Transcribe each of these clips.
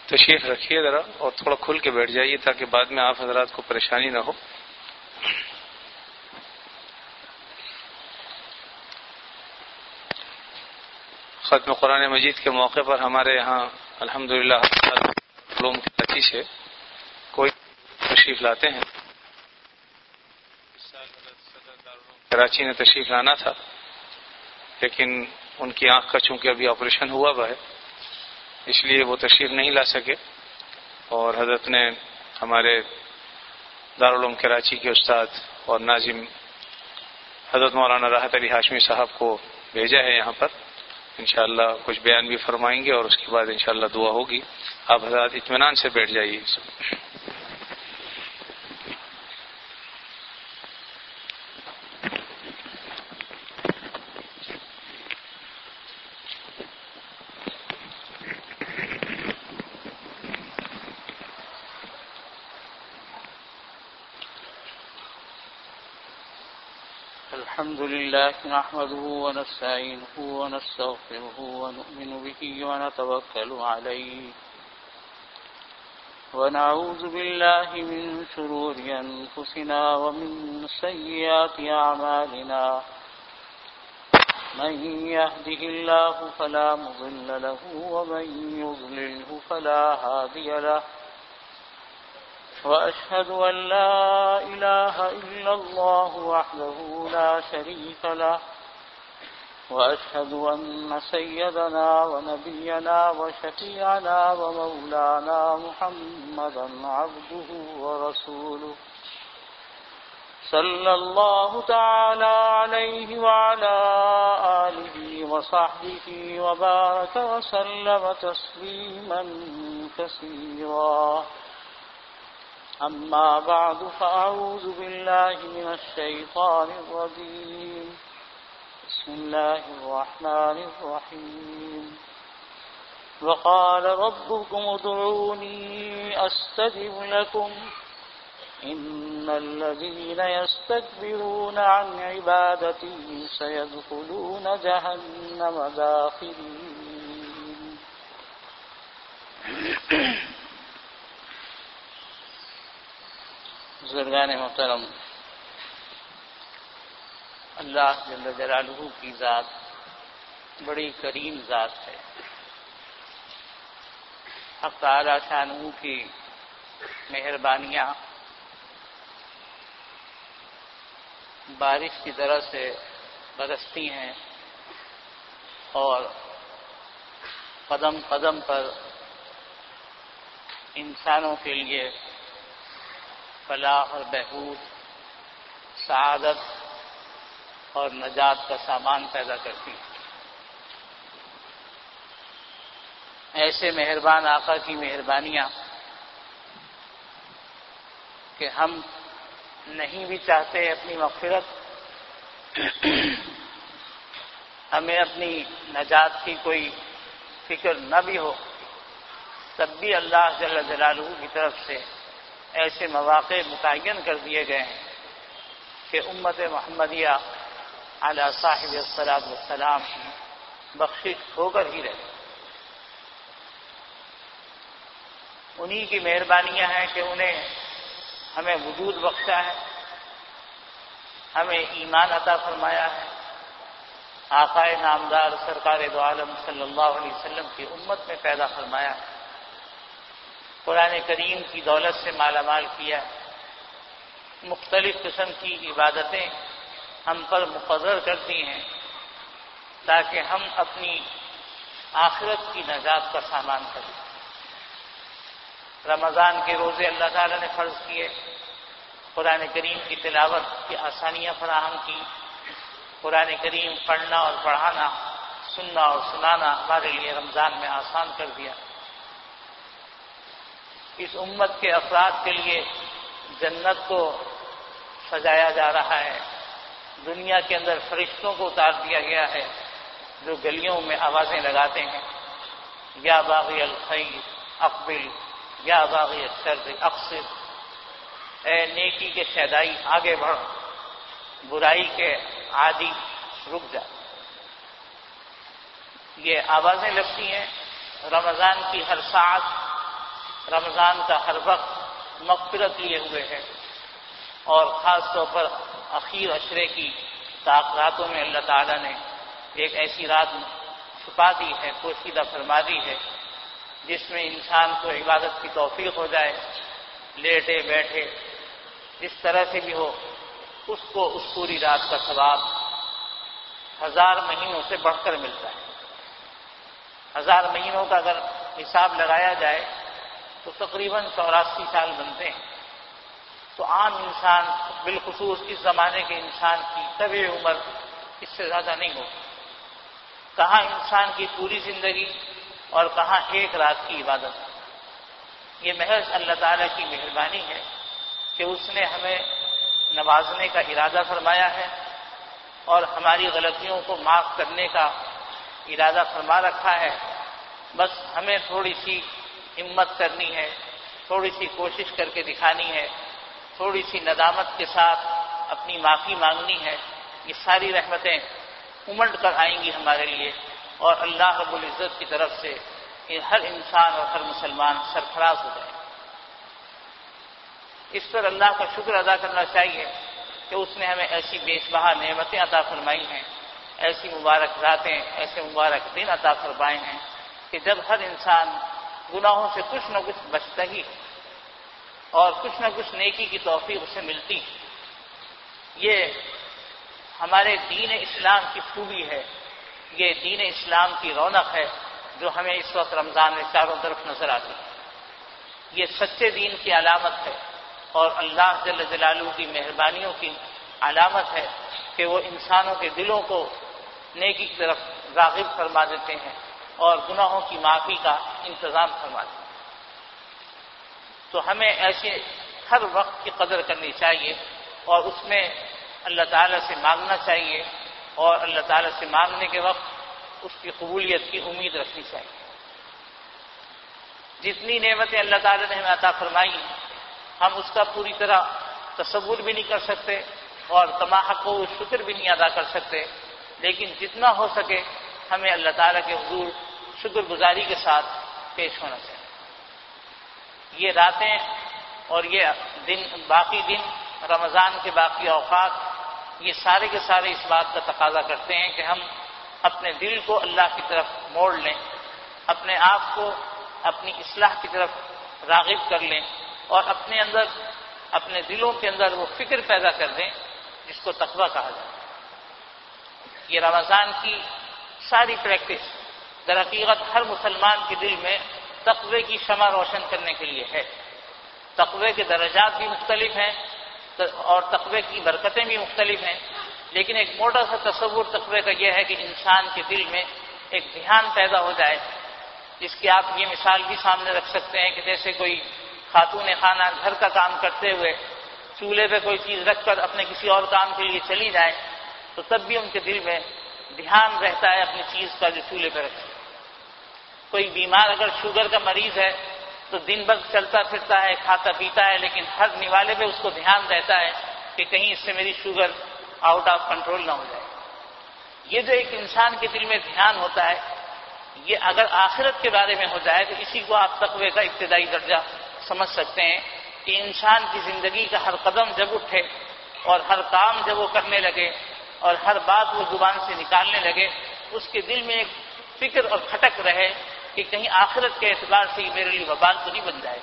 تشریف رکھیے ذرا اور تھوڑا کھل کے بیٹھ جائیے تاکہ بعد میں آپ حضرات کو پریشانی نہ ہو. ختم قرآن مجید کے موقع پر ہمارے یہاں الحمدللہ علوم کراچی سے کوئی تشریف لاتے ہیں. اس سال صدر دارالعلوم کراچی نے تشریف لانا تھا لیکن ان کی آنکھ کا چونکہ ابھی آپریشن ہوا ہے اس لیے وہ تشریف نہیں لا سکے، اور حضرت نے ہمارے دارالعلوم کراچی کے استاد اور ناظم حضرت مولانا راحت علی ہاشمی صاحب کو بھیجا ہے یہاں پر. انشاءاللہ کچھ بیان بھی فرمائیں گے اور اس کے بعد انشاءاللہ دعا ہوگی. آپ حضرات اطمینان سے بیٹھ جائیے. الحمد لله نحمده ونستعينه ونستغفره ونؤمن به ونتوكل عليه ونعوذ بالله من شرور أنفسنا ومن سيئات أعمالنا من يهده الله فلا مضل له ومن يضلله فلا هادي له وأشهد أن لا إله إلا الله وحده لا شريك له وأشهد أن سيدنا ونبينا وشفيعنا ومولانا محمدا عبده ورسوله صلى الله تعالى عليه وعلى آله وصحبه وبارك وسلم تسليما كثيرا. أما بعد فأعوذ بالله من الشيطان الرجيم. بسم الله الرحمن الرحيم. وقال ربكم ادعوني أستجب لكم إن الذين يستكبرون عن عبادتي سيدخلون جهنم داخرين. بزرگان محترم، اللہ جل جلالہ کی ذات بڑی کریم ذات ہے. حق تعالی شانہ کی مہربانیاں بارش کی طرح سے برستی ہیں اور قدم قدم پر انسانوں کے لیے فلاح اور بہبود، سعادت اور نجات کا سامان پیدا کرتی ہیں. ایسے مہربان آقا کی مہربانیاں کہ ہم نہیں بھی چاہتے اپنی مغفرت، ہمیں اپنی نجات کی کوئی فکر نہ بھی ہو، تب بھی اللہ جل جلالہ کی طرف سے ایسے مواقع متعین کر دیے گئے ہیں کہ امت محمدیہ علی صاحب الصلاۃ والسلام کی بخشش ہو کر ہی رہے. انہی کی مہربانیاں ہیں کہ انہیں ہمیں وجود بخشا ہے، ہمیں ایمان عطا فرمایا ہے، آقا نامدار سرکار دو عالم صلی اللہ علیہ وسلم کی امت میں پیدا فرمایا ہے، قرآن کریم کی دولت سے مالا مال کیا، مختلف قسم کی عبادتیں ہم پر مقرر کرتی ہیں تاکہ ہم اپنی آخرت کی نجات کا سامان کریں. رمضان کے روزے اللہ تعالی نے فرض کیے، قرآن کریم کی تلاوت کی آسانیاں فراہم کی، قرآن کریم پڑھنا اور پڑھانا، سننا اور سنانا ہمارے لیے رمضان میں آسان کر دیا. اس امت کے افراد کے لیے جنت کو سجایا جا رہا ہے. دنیا کے اندر فرشتوں کو اتار دیا گیا ہے جو گلیوں میں آوازیں لگاتے ہیں، یا باغی الخیر اقبل یا باغی الشر اقصر، اے نیکی کے شیدائی آگے بڑھ، برائی کے عادی رک جا. یہ آوازیں لگتی ہیں رمضان کی ہر ساعت رمضان کا ہر وقت مغفرت لیے ہوئے ہے، اور خاص طور پر اخیر عشرے کی راتوں میں اللہ تعالیٰ نے ایک ایسی رات چھپا دی ہے، پوشیدہ فرما دی ہے، جس میں انسان کو عبادت کی توفیق ہو جائے، لیٹے بیٹھے جس طرح سے بھی ہو، اس کو اس پوری رات کا ثواب 1000 مہینوں سے بڑھ کر ملتا ہے۔ 1000 مہینوں کا اگر حساب لگایا جائے تو تقریباً 84 سال بنتے ہیں۔ تو عام انسان، بالخصوص اس زمانے کے انسان کی طبع عمر اس سے زیادہ نہیں ہوتی۔ کہاں انسان کی پوری زندگی اور کہاں ایک رات کی عبادت۔ یہ محض اللہ تعالیٰ کی مہربانی ہے کہ اس نے ہمیں نوازنے کا ارادہ فرمایا ہے اور ہماری غلطیوں کو معاف کرنے کا ارادہ فرما رکھا ہے۔ بس ہمیں تھوڑی سی ہمت کرنی ہے، تھوڑی سی کوشش کر کے دکھانی ہے، تھوڑی سی ندامت کے ساتھ اپنی معافی مانگنی ہے۔ یہ ساری رحمتیں امنڈ کر آئیں گی ہمارے لیے، اور اللہ رب العزت کی طرف سے ہر انسان اور ہر مسلمان سرفراز ہو جائے۔ اس پر اللہ کا شکر ادا کرنا چاہیے کہ اس نے ہمیں ایسی بیش بہا نعمتیں عطا فرمائی ہیں، ایسی مبارک راتیں، ایسے مبارک دن عطا فرمائے ہیں کہ جب ہر انسان گناہوں سے کچھ نہ کچھ بچتا ہی اور کچھ نہ کچھ نیکی کی توفیق اسے ملتی۔ یہ ہمارے دین اسلام کی خوبی ہے، یہ دین اسلام کی رونق ہے جو ہمیں اس وقت رمضان میں چاروں طرف نظر آتی ہے۔ یہ سچے دین کی علامت ہے اور اللہ جل جلالہ کی مہربانیوں کی علامت ہے کہ وہ انسانوں کے دلوں کو نیکی کی طرف راغب فرما دیتے ہیں اور گناہوں کی معافی کا انتظام فرما دیتے ہیں۔ تو ہمیں ایسے ہر وقت کی قدر کرنی چاہیے اور اس میں اللہ تعالیٰ سے مانگنا چاہیے، اور اللہ تعالیٰ سے مانگنے کے وقت اس کی قبولیت کی امید رکھنی چاہیے۔ جتنی نعمتیں اللہ تعالیٰ نے ہمیں عطا فرمائی ہم اس کا پوری طرح تصور بھی نہیں کر سکتے اور تمام کو شکر بھی نہیں ادا کر سکتے، لیکن جتنا ہو سکے ہمیں اللہ تعالیٰ کے حضور شکر گزاری کے ساتھ پیش ہونا چاہیے۔ یہ راتیں اور یہ دن، باقی دن، رمضان کے باقی اوقات، یہ سارے کے سارے اس بات کا تقاضا کرتے ہیں کہ ہم اپنے دل کو اللہ کی طرف موڑ لیں، اپنے آپ کو اپنی اصلاح کی طرف راغب کر لیں اور اپنے اندر، اپنے دلوں کے اندر وہ فکر پیدا کر دیں جس کو تقویٰ کہا جائے۔ یہ رمضان کی ساری پریکٹس در حقیقت ہر مسلمان کے دل میں تقوی کی شمع روشن کرنے کے لیے ہے۔ تقوی کے درجات بھی مختلف ہیں اور تقوی کی برکتیں بھی مختلف ہیں، لیکن ایک موٹا سا تصور تقوی کا یہ ہے کہ انسان کے دل میں ایک دھیان پیدا ہو جائے، جس کی آپ یہ مثال بھی سامنے رکھ سکتے ہیں کہ جیسے کوئی خاتون خانہ گھر کا کام کرتے ہوئے چولہے پہ کوئی چیز رکھ کر اپنے کسی اور کام کے لیے چلی جائے تو تب بھی ان کے دل میں دھیان رہتا ہے اپنی چیز کا جو چولہے پہ رکھے۔ کوئی بیمار اگر شوگر کا مریض ہے تو دن بھر چلتا پھرتا ہے، کھاتا پیتا ہے، لیکن ہر نوالے پہ اس کو دھیان رہتا ہے کہ کہیں اس سے میری شوگر آؤٹ آف کنٹرول نہ ہو جائے۔ یہ جو ایک انسان کے دل میں دھیان ہوتا ہے، یہ اگر آخرت کے بارے میں ہو جائے تو اسی کو آپ تقوی کا ابتدائی درجہ سمجھ سکتے ہیں کہ انسان کی زندگی کا ہر قدم جب اٹھے اور ہر کام جب وہ کرنے لگے اور ہر بات وہ زبان سے نکالنے لگے، اس کے دل میں ایک فکر اور کھٹک رہے کہ کہیں آخرت کے اعتبار سے یہ میرے لیے وبال تو نہیں بن جائے۔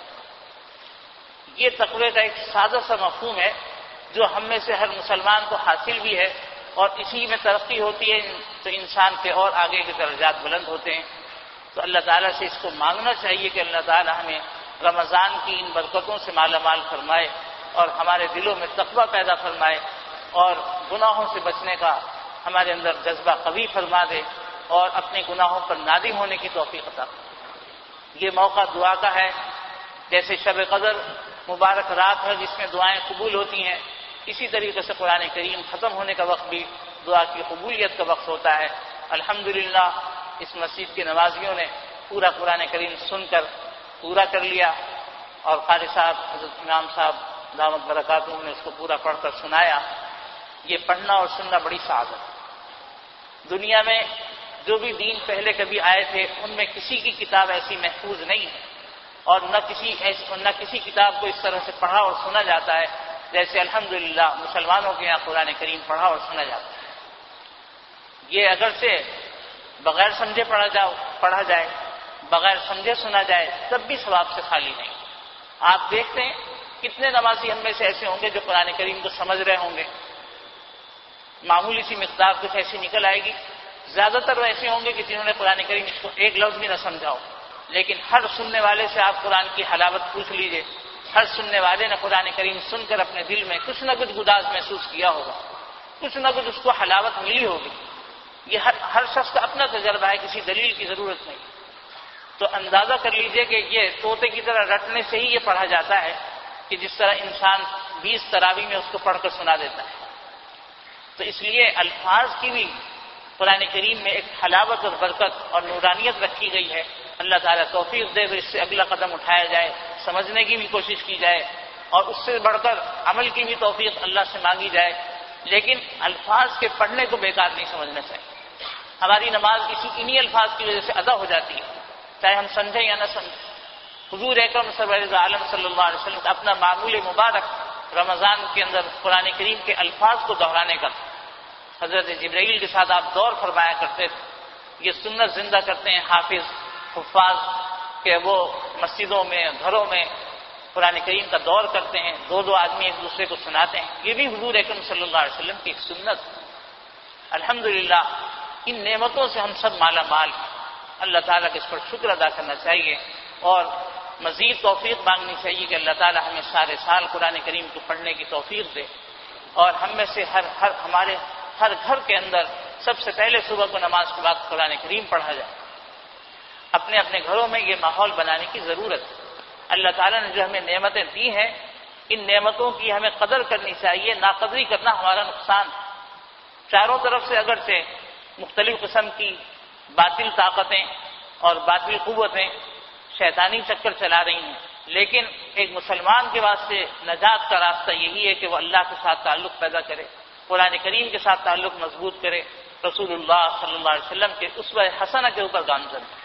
یہ تقوی کا ایک سادہ سا مفہوم ہے جو ہم میں سے ہر مسلمان کو حاصل بھی ہے، اور اسی میں ترقی ہوتی ہے تو انسان کے اور آگے کے درجات بلند ہوتے ہیں۔ تو اللہ تعالیٰ سے اس کو مانگنا چاہیے کہ اللہ تعالیٰ ہمیں رمضان کی ان برکتوں سے مالا مال فرمائے اور ہمارے دلوں میں تقویٰ پیدا فرمائے اور گناہوں سے بچنے کا ہمارے اندر جذبہ قوی فرما دے اور اپنے گناہوں پر نادم ہونے کی توفیق عطا فرمائے۔ یہ موقع دعا کا ہے، جیسے شب قدر مبارک رات ہے جس میں دعائیں قبول ہوتی ہیں، اسی طریقے سے قرآن کریم ختم ہونے کا وقت بھی دعا کی قبولیت کا وقت ہوتا ہے۔ الحمدللہ اس مسجد کے نمازیوں نے پورا قرآن کریم سن کر پورا کر لیا، اور قاری صاحب حضرت امام صاحب دامت برکاتہم نے اس کو پورا پڑھ کر سنایا۔ یہ پڑھنا اور سننا بڑی سعادت ہے۔ دنیا میں جو بھی دین پہلے کبھی آئے تھے ان میں کسی کی کتاب ایسی محفوظ نہیں ہے، اور نہ کسی کتاب کو اس طرح سے پڑھا اور سنا جاتا ہے جیسے الحمدللہ مسلمانوں کے یہاں قرآن کریم پڑھا اور سنا جاتا ہے۔ یہ اگرچہ بغیر سمجھے پڑھا جائے، بغیر سمجھے سنا جائے، تب بھی ثواب سے خالی نہیں۔ آپ دیکھتے ہیں کتنے نمازی ہم میں سے ایسے ہوں گے جو قرآن کریم کو سمجھ رہے ہوں گے، معمولی سی مقدار کچھ ایسی نکل آئے گی، زیادہ تر ایسے ہوں گے کہ جنہوں نے قرآن کریم اس کو ایک لفظ بھی نہ سمجھا ہو، لیکن ہر سننے والے سے آپ قرآن کی حلاوت پوچھ لیجئے، ہر سننے والے نے قرآن کریم سن کر اپنے دل میں کچھ نہ کچھ گداز محسوس کیا ہوگا، کچھ نہ کچھ اس کو حلاوت ملی ہوگی۔ یہ ہر شخص کا اپنا تجربہ ہے، کسی دلیل کی ضرورت نہیں۔ تو اندازہ کر لیجئے کہ یہ طوطے کی طرح رٹنے سے ہی یہ پڑھا جاتا ہے کہ جس طرح انسان 20 تراویح میں اس کو پڑھ کر سنا دیتا ہے۔ تو اس لیے الفاظ کی بھی قرآن کریم میں ایک حلاوت اور برکت اور نورانیت رکھی گئی ہے۔ اللہ تعالیٰ توفیق دے تو اس سے اگلا قدم اٹھایا جائے، سمجھنے کی بھی کوشش کی جائے اور اس سے بڑھ کر عمل کی بھی توفیق اللہ سے مانگی جائے، لیکن الفاظ کے پڑھنے کو بیکار نہیں سمجھنا چاہیے۔ ہماری نماز انہی الفاظ کی وجہ سے ادا ہو جاتی ہے، چاہے ہم سمجھیں یا نہ سمجھیں۔ حضور اکرم سرور عالم صلی اللہ علیہ وسلم کا اپنا معمول مبارک رمضان کے اندر قرآن کریم کے الفاظ کو دہرانے کا، حضرت جبرائیل کے ساتھ آپ دور فرمایا کرتے تھے۔ یہ سنت زندہ کرتے ہیں حافظ حفاظ کہ وہ مسجدوں میں گھروں میں قرآن کریم کا دور کرتے ہیں، دو آدمی ایک دوسرے کو سناتے ہیں، یہ بھی حضور اکرم صلی اللہ علیہ وسلم کی ایک سنت۔ الحمدللہ ان نعمتوں سے ہم سب مالا مال ہیں، اللہ تعالیٰ کے اس پر شکر ادا کرنا چاہیے اور مزید توفیق مانگنی چاہیے کہ اللہ تعالیٰ ہمیں سارے سال قرآن کریم کو پڑھنے کی توفیق دے، اور ہم میں سے ہمارے ہر گھر کے اندر سب سے پہلے صبح کو نماز کے بعد قرآن کریم پڑھا جائے۔ اپنے اپنے گھروں میں یہ ماحول بنانے کی ضرورت ہے۔ اللہ تعالیٰ نے جو ہمیں نعمتیں دی ہیں، ان نعمتوں کی ہمیں قدر کرنی چاہیے، ناقدری کرنا ہمارا نقصان ہے۔ چاروں طرف سے اگرچہ مختلف قسم کی باطل طاقتیں اور باطل قوتیں شیطانی چکر چلا رہی ہیں، لیکن ایک مسلمان کے واسطے نجات کا راستہ یہی ہے کہ وہ اللہ کے ساتھ تعلق پیدا کرے، قرآن کریم کے ساتھ تعلق مضبوط کرے، رسول اللہ صلی اللہ علیہ وسلم کے اسوہ حسنہ کے اوپر گامزن ہے۔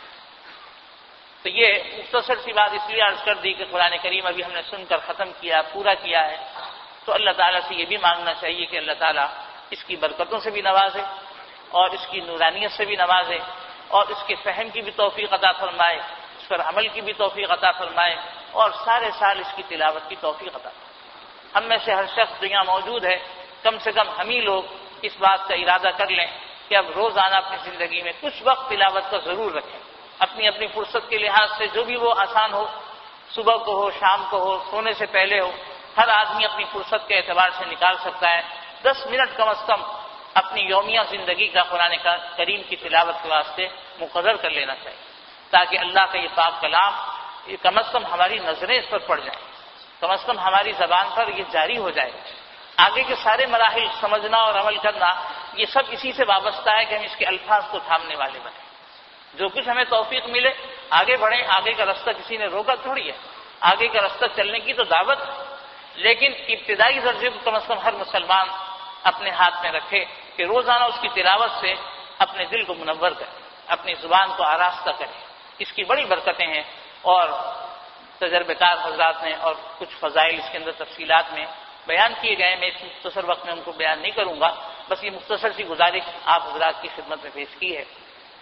تو یہ مختصر سی بات اس لیے عرض کر دی کہ قرآن کریم ابھی ہم نے سن کر ختم کیا، پورا کیا ہے، تو اللہ تعالیٰ سے یہ بھی مانگنا چاہیے کہ اللہ تعالیٰ اس کی برکتوں سے بھی نوازے اور اس کی نورانیت سے بھی نوازے اور اس کے فہم کی بھی توفیق عطا فرمائے، اس پر عمل کی بھی توفیق عطا فرمائے اور سارے سال اس کی تلاوت کی توفیق عطا فرمائے۔ ہم میں سے ہر شخص جو یہاں موجود ہے، کم سے کم ہم ہی لوگ اس بات کا ارادہ کر لیں کہ اب روزانہ اپنی زندگی میں کچھ وقت تلاوت کا ضرور رکھیں، اپنی اپنی فرصت کے لحاظ سے جو بھی وہ آسان ہو، صبح کو ہو، شام کو ہو، سونے سے پہلے ہو، ہر آدمی اپنی فرصت کے اعتبار سے نکال سکتا ہے 10 منٹ کم از کم اپنی یومیہ زندگی کا قرآن کریم کی تلاوت کے واسطے مقرر کر لینا چاہیے، تاکہ اللہ کا یہ پاک کلام یہ کم از کم ہماری نظریں اس پر پڑ جائیں، کم از کم ہماری زبان پر یہ جاری ہو جائے۔ آگے کے سارے مراحل سمجھنا اور عمل کرنا یہ سب اسی سے وابستہ ہے کہ ہم اس کے الفاظ کو تھامنے والے بنیں۔ جو کچھ ہمیں توفیق ملے آگے بڑھیں، آگے کا راستہ کسی نے روکا تھوڑی ہے، آگے کا راستہ چلنے کی تو دعوت ہے، لیکن ابتدائی درجے کو کم از کم ہر مسلمان اپنے ہاتھ میں رکھے کہ روزانہ اس کی تلاوت سے اپنے دل کو منور کرے، اپنی زبان کو آراستہ کرے۔ اس کی بڑی برکتیں ہیں اور تجربہ کار حضرات نے اور کچھ فضائل اس کے اندر تفصیلات میں بیان کیے گئے، میں اس مختصر وقت میں ان کو بیان نہیں کروں گا، بس یہ مختصر سی گزارش آپ حضرات کی خدمت میں پیش کی ہے۔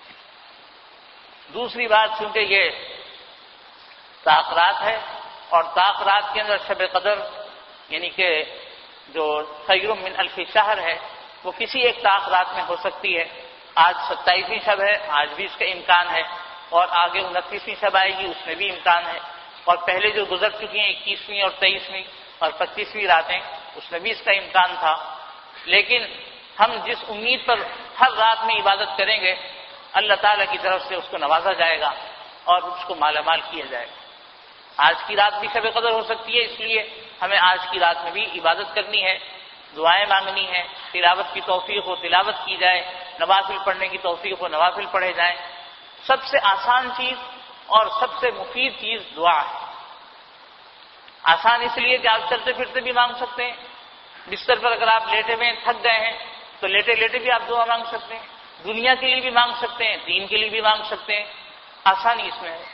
دوسری بات، چونکہ یہ تاخرات ہے اور تاخرات کے اندر شب قدر یعنی کہ جو خیر من الف شہر ہے وہ کسی ایک تاخرات میں ہو سکتی ہے۔ آج 27ویں شب ہے، آج بھی اس کا امکان ہے، اور آگے 29ویں شب آئے گی، اس میں بھی امکان ہے، اور پہلے جو گزر چکی ہیں 21ویں اور 23ویں اور 25ویں راتیں اس میں بھی اس کا امکان تھا، لیکن ہم جس امید پر ہر رات میں عبادت کریں گے اللہ تعالیٰ کی طرف سے اس کو نوازا جائے گا اور اس کو مالا مال کیا جائے گا۔ آج کی رات بھی شب قدر ہو سکتی ہے، اس لیے ہمیں آج کی رات میں بھی عبادت کرنی ہے، دعائیں مانگنی ہے، تلاوت کی توفیق ہو تلاوت کی جائے، نوافل پڑھنے کی توفیق ہو نوافل پڑھے جائیں۔ سب سے آسان چیز اور سب سے مفید چیز دعا ہے۔ آسان اس لیے کہ آپ چلتے پھرتے بھی مانگ سکتے ہیں، بستر پر اگر آپ لیٹے ہوئے تھک گئے ہیں تو لیٹے لیٹے بھی آپ دعا مانگ سکتے ہیں، دنیا کے لیے بھی مانگ سکتے ہیں، دین کے لیے بھی مانگ سکتے ہیں، آسانی اس میں ہے۔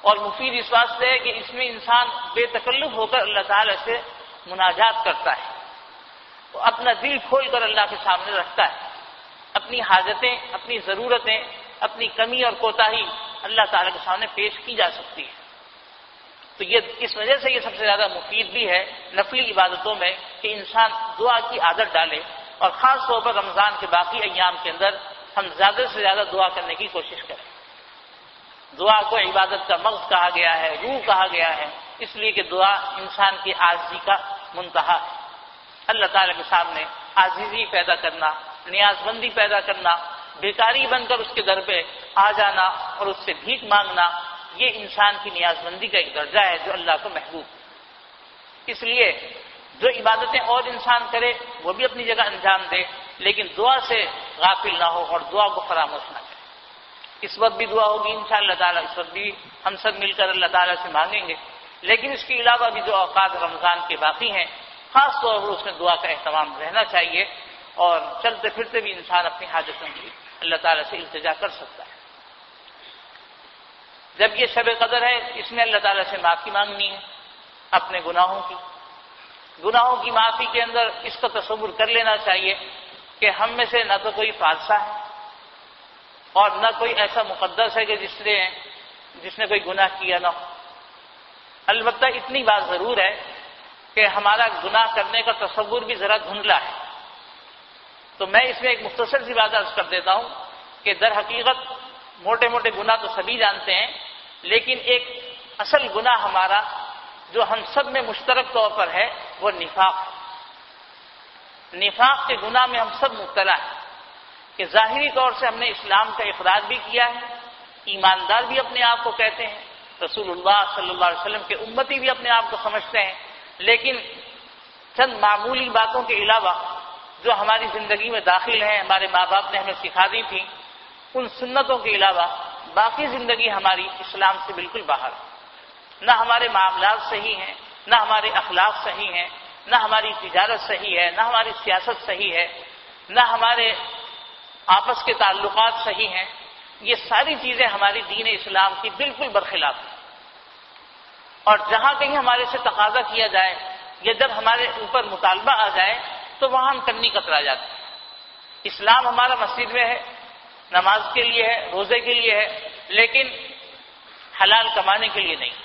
اور مفید اس واسطے ہے کہ اس میں انسان بے تکلف ہو کر اللہ تعالی سے مناجات کرتا ہے، وہ اپنا دل کھول کر اللہ کے سامنے رکھتا ہے، اپنی حاجتیں، اپنی ضرورتیں، اپنی کمی اور کوتاہی اللہ تعالیٰ کے سامنے پیش کی جا سکتی ہے۔ تو یہ اس وجہ سے یہ سب سے زیادہ مفید بھی ہے نفلی عبادتوں میں کہ انسان دعا کی عادت ڈالے، اور خاص طور پر رمضان کے باقی ایام کے اندر ہم زیادہ سے زیادہ دعا کرنے کی کوشش کریں۔ دعا کو عبادت کا مغز کہا گیا ہے، روح کہا گیا ہے، اس لیے کہ دعا انسان کی عاجزی کا منتہا ہے۔ اللہ تعالیٰ کے سامنے عاجزی پیدا کرنا، نیاز مندی پیدا کرنا، بھکاری بن کر اس کے در پہ آ جانا اور اس سے بھیک مانگنا، یہ انسان کی نیاز مندی کا ایک درجہ ہے جو اللہ کو محبوب ہے۔ اس لیے جو عبادتیں اور انسان کرے وہ بھی اپنی جگہ انجام دے، لیکن دعا سے غافل نہ ہو اور دعا کو فراموش نہ کرے۔ اس وقت بھی دعا ہوگی انشاءاللہ تعالی، اس وقت بھی ہم سب مل کر اللہ تعالیٰ سے مانگیں گے، لیکن اس کے علاوہ بھی جو اوقات رمضان کے باقی ہیں خاص طور پر اس میں دعا کا اہتمام رہنا چاہیے، اور چلتے پھرتے بھی انسان اپنی حاجتوں کی اللہ تعالیٰ سے التجا کر سکتا ہے۔ جب یہ شب قدر ہے اس میں اللہ تعالیٰ سے معافی مانگنی ہے اپنے گناہوں کی معافی کے اندر اس کا تصور کر لینا چاہیے کہ ہم میں سے نہ تو کوئی فالسہ ہے اور نہ کوئی ایسا مقدس ہے کہ جس نے کوئی گناہ کیا نہ ہو۔ البتہ اتنی بات ضرور ہے کہ ہمارا گناہ کرنے کا تصور بھی ذرا دھندلا ہے، تو میں اس میں ایک مختصر سی بات عرض کر دیتا ہوں کہ در حقیقت موٹے موٹے گناہ تو سبھی جانتے ہیں، لیکن ایک اصل گناہ ہمارا جو ہم سب میں مشترک طور پر ہے وہ نفاق ہے۔ نفاق کے گناہ میں ہم سب مبتلا ہیں کہ ظاہری طور سے ہم نے اسلام کا اقرار بھی کیا ہے، ایماندار بھی اپنے آپ کو کہتے ہیں، رسول اللہ صلی اللہ علیہ وسلم کے امتی بھی اپنے آپ کو سمجھتے ہیں، لیکن چند معمولی باتوں کے علاوہ جو ہماری زندگی میں داخل ہیں، ہمارے ماں باپ نے ہمیں سکھا دی تھی، ان سنتوں کے علاوہ باقی زندگی ہماری اسلام سے بالکل باہر ہے۔ نہ ہمارے معاملات صحیح ہیں، نہ ہمارے اخلاق صحیح ہیں، نہ ہماری تجارت صحیح ہے، نہ ہماری سیاست صحیح ہے، نہ ہمارے آپس کے تعلقات صحیح ہیں۔ یہ ساری چیزیں ہماری دین اسلام کی بالکل برخلاف ہیں، اور جہاں کہیں ہمارے سے تقاضا کیا جائے یا جب ہمارے اوپر مطالبہ آ جائے تو وہاں ہم کنی کترا جاتے ہیں۔ اسلام ہمارا مسجد میں ہے، نماز کے لیے ہے، روزے کے لیے ہے، لیکن حلال کمانے کے لیے نہیں۔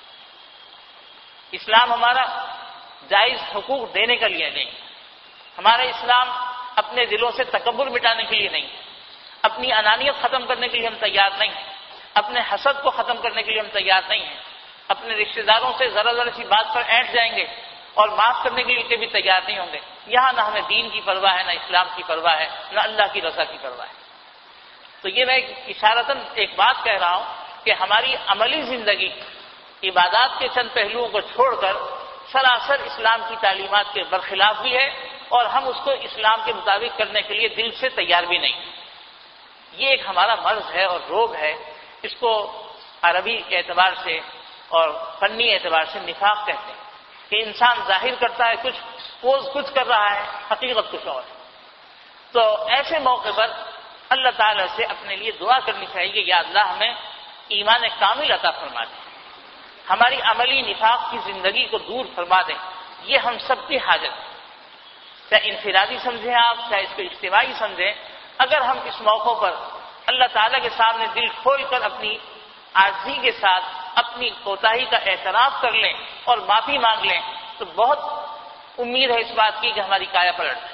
اسلام ہمارا جائز حقوق دینے کے لیے نہیں، ہمارا اسلام اپنے دلوں سے تکبر مٹانے کے لیے نہیں، اپنی انانیت ختم کرنے کے لیے ہم تیار نہیں ہیں، اپنے حسد کو ختم کرنے کے لیے ہم تیار نہیں ہیں، اپنے رشتہ داروں سے ذرا سی بات پر اینٹ جائیں گے اور معاف کرنے کے لیے بھی تیار نہیں ہوں گے۔ یہاں نہ ہمیں دین کی پرواہ ہے، نہ اسلام کی پرواہ ہے، نہ اللہ کی رضا کی پرواہ ہے۔ تو یہ میں اشارتاً ایک بات کہہ رہا ہوں کہ ہماری عملی زندگی عبادات کے چند پہلوؤں کو چھوڑ کر سراسر اسلام کی تعلیمات کے برخلاف بھی ہے، اور ہم اس کو اسلام کے مطابق کرنے کے لیے دل سے تیار بھی نہیں۔ یہ ایک ہمارا مرض ہے اور روگ ہے، اس کو عربی اعتبار سے اور فنی اعتبار سے نفاق کہتے ہیں، کہ انسان ظاہر کرتا ہے کچھ، پوز کچھ کر رہا ہے، حقیقت کچھ اور ہے۔ تو ایسے موقع پر اللہ تعالیٰ سے اپنے لیے دعا کرنی چاہیے کہ یا اللہ ہمیں ایمان کامل عطا فرما دیں، ہماری عملی نفاق کی زندگی کو دور فرما دیں۔ یہ ہم سب کی حاجت ہے، چاہے انفرادی سمجھیں آپ، چاہے اس کو اجتماعی سمجھیں۔ اگر ہم اس موقع پر اللہ تعالیٰ کے سامنے دل کھول کر اپنی عاجزی کے ساتھ اپنی کوتاہی کا اعتراف کر لیں اور معافی مانگ لیں تو بہت امید ہے اس بات کی کہ ہماری کایا پلٹ جائے۔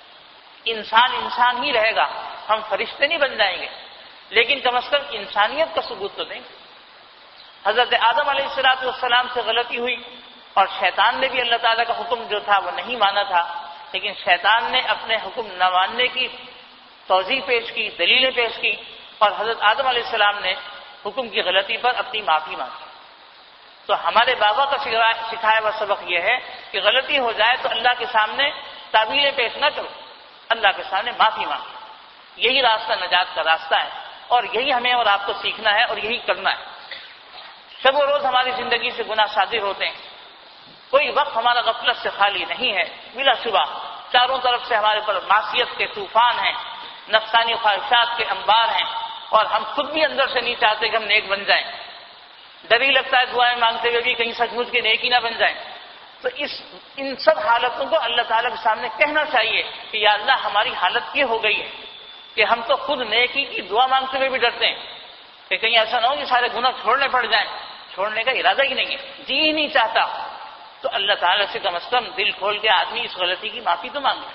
انسان ہی رہے گا، ہم فرشتے نہیں بن جائیں گے، لیکن کم از کم انسانیت کا ثبوت تو دیں۔ حضرت آدم علیہ السلام سے غلطی ہوئی اور شیطان نے بھی اللہ تعالیٰ کا حکم جو تھا وہ نہیں مانا تھا، لیکن شیطان نے اپنے حکم نہ ماننے کی توضیح پیش کی، دلیلیں پیش کی، اور حضرت آدم علیہ السلام نے حکم کی غلطی پر اپنی معافی مانگی۔ تو ہمارے بابا کا سکھایا ہوا سبق یہ ہے کہ غلطی ہو جائے تو اللہ کے سامنے تعویلیں پیش نہ کرو، اللہ کے سامنے معافی مانگو۔ یہی راستہ نجات کا راستہ ہے، اور یہی ہمیں اور آپ کو سیکھنا ہے اور یہی کرنا ہے۔ شب و روز ہماری زندگی سے گناہ صادر ہوتے ہیں، کوئی وقت ہمارا غفلت سے خالی نہیں ہے، بلا شبہ چاروں طرف سے ہمارے پر معصیت کے طوفان ہیں، نفسانی خواہشات کے انبار ہیں، اور ہم خود بھی اندر سے نہیں چاہتے کہ ہم نیک بن جائیں، ڈر ہی لگتا ہے دعائیں مانگتے ہوئے بھی کہیں سچ مچ کے نیکی نہ بن جائیں. تو ان سب حالتوں کو اللہ تعالیٰ کے سامنے کہنا چاہیے کہ یا اللہ ہماری حالت یہ ہو گئی ہے کہ ہم تو خود نیکی کی دعا مانگتے ہوئے بھی ڈرتے ہیں کہ کہیں ایسا نہ ہو کہ سارے گناہ چھوڑنے پڑ جائیں. چھوڑنے کا ارادہ ہی نہیں ہے, جی ہی نہیں چاہتا. تو اللہ تعالیٰ سے کم از کم دل کھول کے آدمی اس غلطی کی معافی تو مانگے.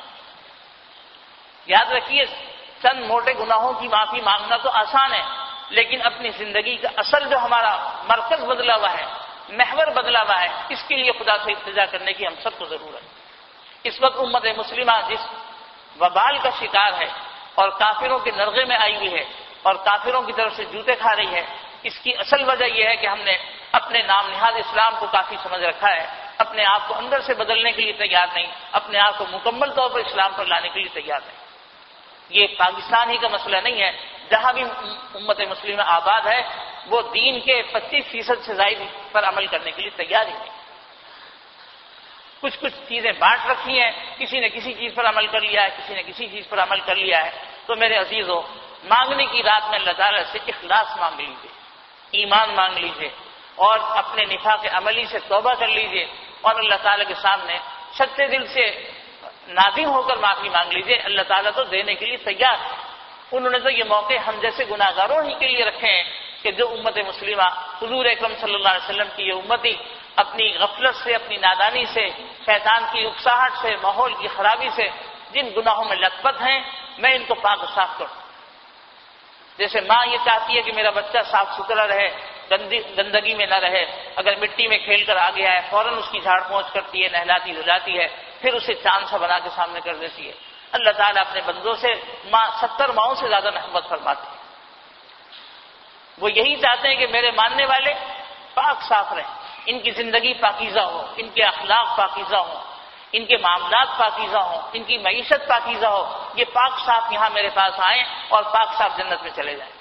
یاد رکھیے, چند موٹے گناہوں کی معافی مانگنا تو آسان ہے, لیکن اپنی زندگی کا اصل جو ہمارا مرکز بدلا ہوا ہے, محور بدلا ہوا ہے, اس کے لیے خدا سے التجا کرنے کی ہم سب کو ضرورت ہے. اس وقت امت مسلمہ جس وبال کا شکار ہے اور کافروں کے نرغے میں آئی ہوئی ہے اور کافروں کی طرف سے جوتے کھا رہی ہے, اس کی اصل وجہ یہ ہے کہ ہم نے اپنے نام نہاد اسلام کو کافی سمجھ رکھا ہے, اپنے آپ کو اندر سے بدلنے کے لیے تیار نہیں, اپنے آپ کو مکمل طور پر اسلام پر لانے کے لیے تیار نہیں. یہ پاکستان ہی کا مسئلہ نہیں ہے, جہاں بھی امت مسلمہ آباد ہے وہ دین کے 25% سے زائد پر عمل کرنے کے لیے تیار ہی نہیں. کچھ چیزیں بانٹ رکھی ہیں, کسی نے کسی چیز پر عمل کر لیا ہے, کسی نے کسی چیز پر عمل کر لیا ہے. تو میرے عزیزوں, مانگنے کی رات میں اللہ تعالیٰ سے اخلاص مانگ لیجیے, ایمان مانگ لیجیے, اور اپنے نفاق عملی سے توبہ کر لیجیے, اور اللہ تعالیٰ کے سامنے سچے دل سے نادم ہو کر معافی مانگ لیجیے. اللہ تعالیٰ تو دینے کے لیے تیار ہے. انہوں نے تو یہ موقع ہم جیسے گناہگاروں ہی کے لیے رکھے ہیں کہ جو امت مسلمہ حضور اکرم صلی اللہ علیہ وسلم کی یہ امتی اپنی غفلت سے, اپنی نادانی سے, شیطان کی اکساہٹ سے, ماحول کی خرابی سے جن گناہوں میں لت پت ہیں, میں ان کو پاک و صاف کروں. جیسے ماں یہ چاہتی ہے کہ میرا بچہ صاف ستھرا رہے, گندگی میں نہ رہے, اگر مٹی میں کھیل کر آ گیا ہے فوراً اس کی جھاڑ پونچھ کرتی ہے, نہلاتی دھلاتی ہے, پھر اسے چاند سا بنا کے سامنے کر دیتی ہے. اللہ تعالیٰ اپنے بندوں سے 70 ماؤں سے زیادہ محبت فرماتے ہیں. وہ یہی چاہتے ہیں کہ میرے ماننے والے پاک صاف رہیں, ان کی زندگی پاکیزہ ہو, ان کے اخلاق پاکیزہ ہوں, ان کے معاملات پاکیزہ ہوں, ان کی معیشت پاکیزہ ہو. یہ پاک صاف یہاں میرے پاس آئیں اور پاک صاف جنت میں چلے جائیں.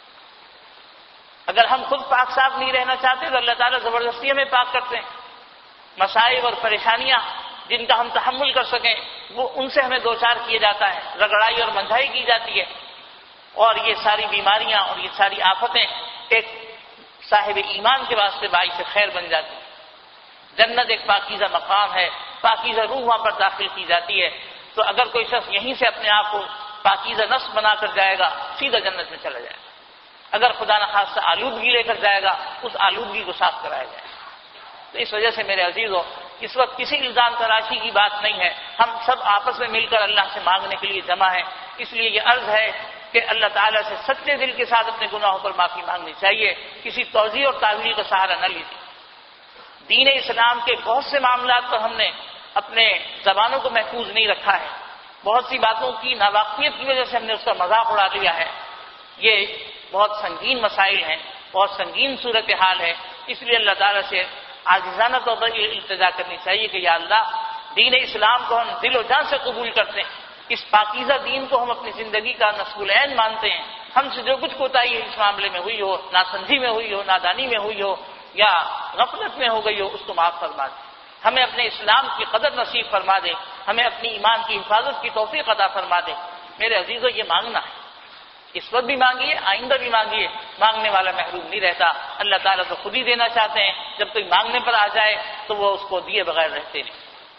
اگر ہم خود پاک صاف نہیں رہنا چاہتے تو اللہ تعالیٰ زبردستی ہمیں پاک کرتے ہیں. مصائب اور پریشانیاں جن کا ہم تحمل کر سکیں وہ ان سے ہمیں دوچار کیے جاتا ہے, رگڑائی اور منجھائی کی جاتی ہے, اور یہ ساری بیماریاں اور یہ ساری آفتیں ایک صاحب ایمان کے واسطے باعث خیر بن جاتی ہیں. جنت ایک پاکیزہ مقام ہے, پاکیزہ روح وہاں پر داخل کی جاتی ہے. تو اگر کوئی شخص یہیں سے اپنے آپ کو پاکیزہ نفس بنا کر جائے گا سیدھا جنت میں چلا جائے گا. اگر خدا نخواستہ آلودگی لے کر جائے گا اس آلودگی کو صاف کرایا جائے گا. تو اس وجہ سے میرے عزیزوں, اس وقت کسی الزام تراشی کی بات نہیں ہے, ہم سب آپس میں مل کر اللہ سے مانگنے کے لیے جمع ہیں. اس لیے یہ عرض ہے کہ اللہ تعالیٰ سے سچے دل کے ساتھ اپنے گناہوں پر معافی مانگنی چاہیے, کسی توضیح اور تعویل کا سہارا نہ لیجیے. دین اسلام کے بہت سے معاملات پر ہم نے اپنے زبانوں کو محفوظ نہیں رکھا ہے, بہت سی باتوں کی ناواقفیت کی وجہ سے ہم نے اس کا مذاق اڑا لیا ہے. یہ بہت سنگین مسائل ہیں, بہت سنگین صورتحال ہے. اس لیے اللہ تعالیٰ سے عاجزانہ طور پر یہ التجا کرنی چاہیے کہ یا اللہ, دین اسلام کو ہم دل و جان سے قبول کرتے ہیں, اس پاکیزہ دین کو ہم اپنی زندگی کا نصب العین مانتے ہیں. ہم سے جو کچھ کوتاہی اس معاملے میں ہوئی ہو, ناسمجھی میں ہوئی ہو, نادانی میں ہوئی ہو یا غفلت میں ہو گئی ہو, اس کو معاف فرما دیں. ہمیں اپنے اسلام کی قدر نصیب فرما دے, ہمیں اپنی ایمان کی حفاظت کی توفیق عطا فرما دے. میرے عزیزوں, یہ مانگنا ہے, اس وقت بھی مانگیے, آئندہ بھی مانگیے. مانگنے والا محروم نہیں رہتا. اللہ تعالیٰ تو خود ہی دینا چاہتے ہیں, جب کوئی مانگنے پر آ جائے تو وہ اس کو دیے بغیر رہتے نہیں.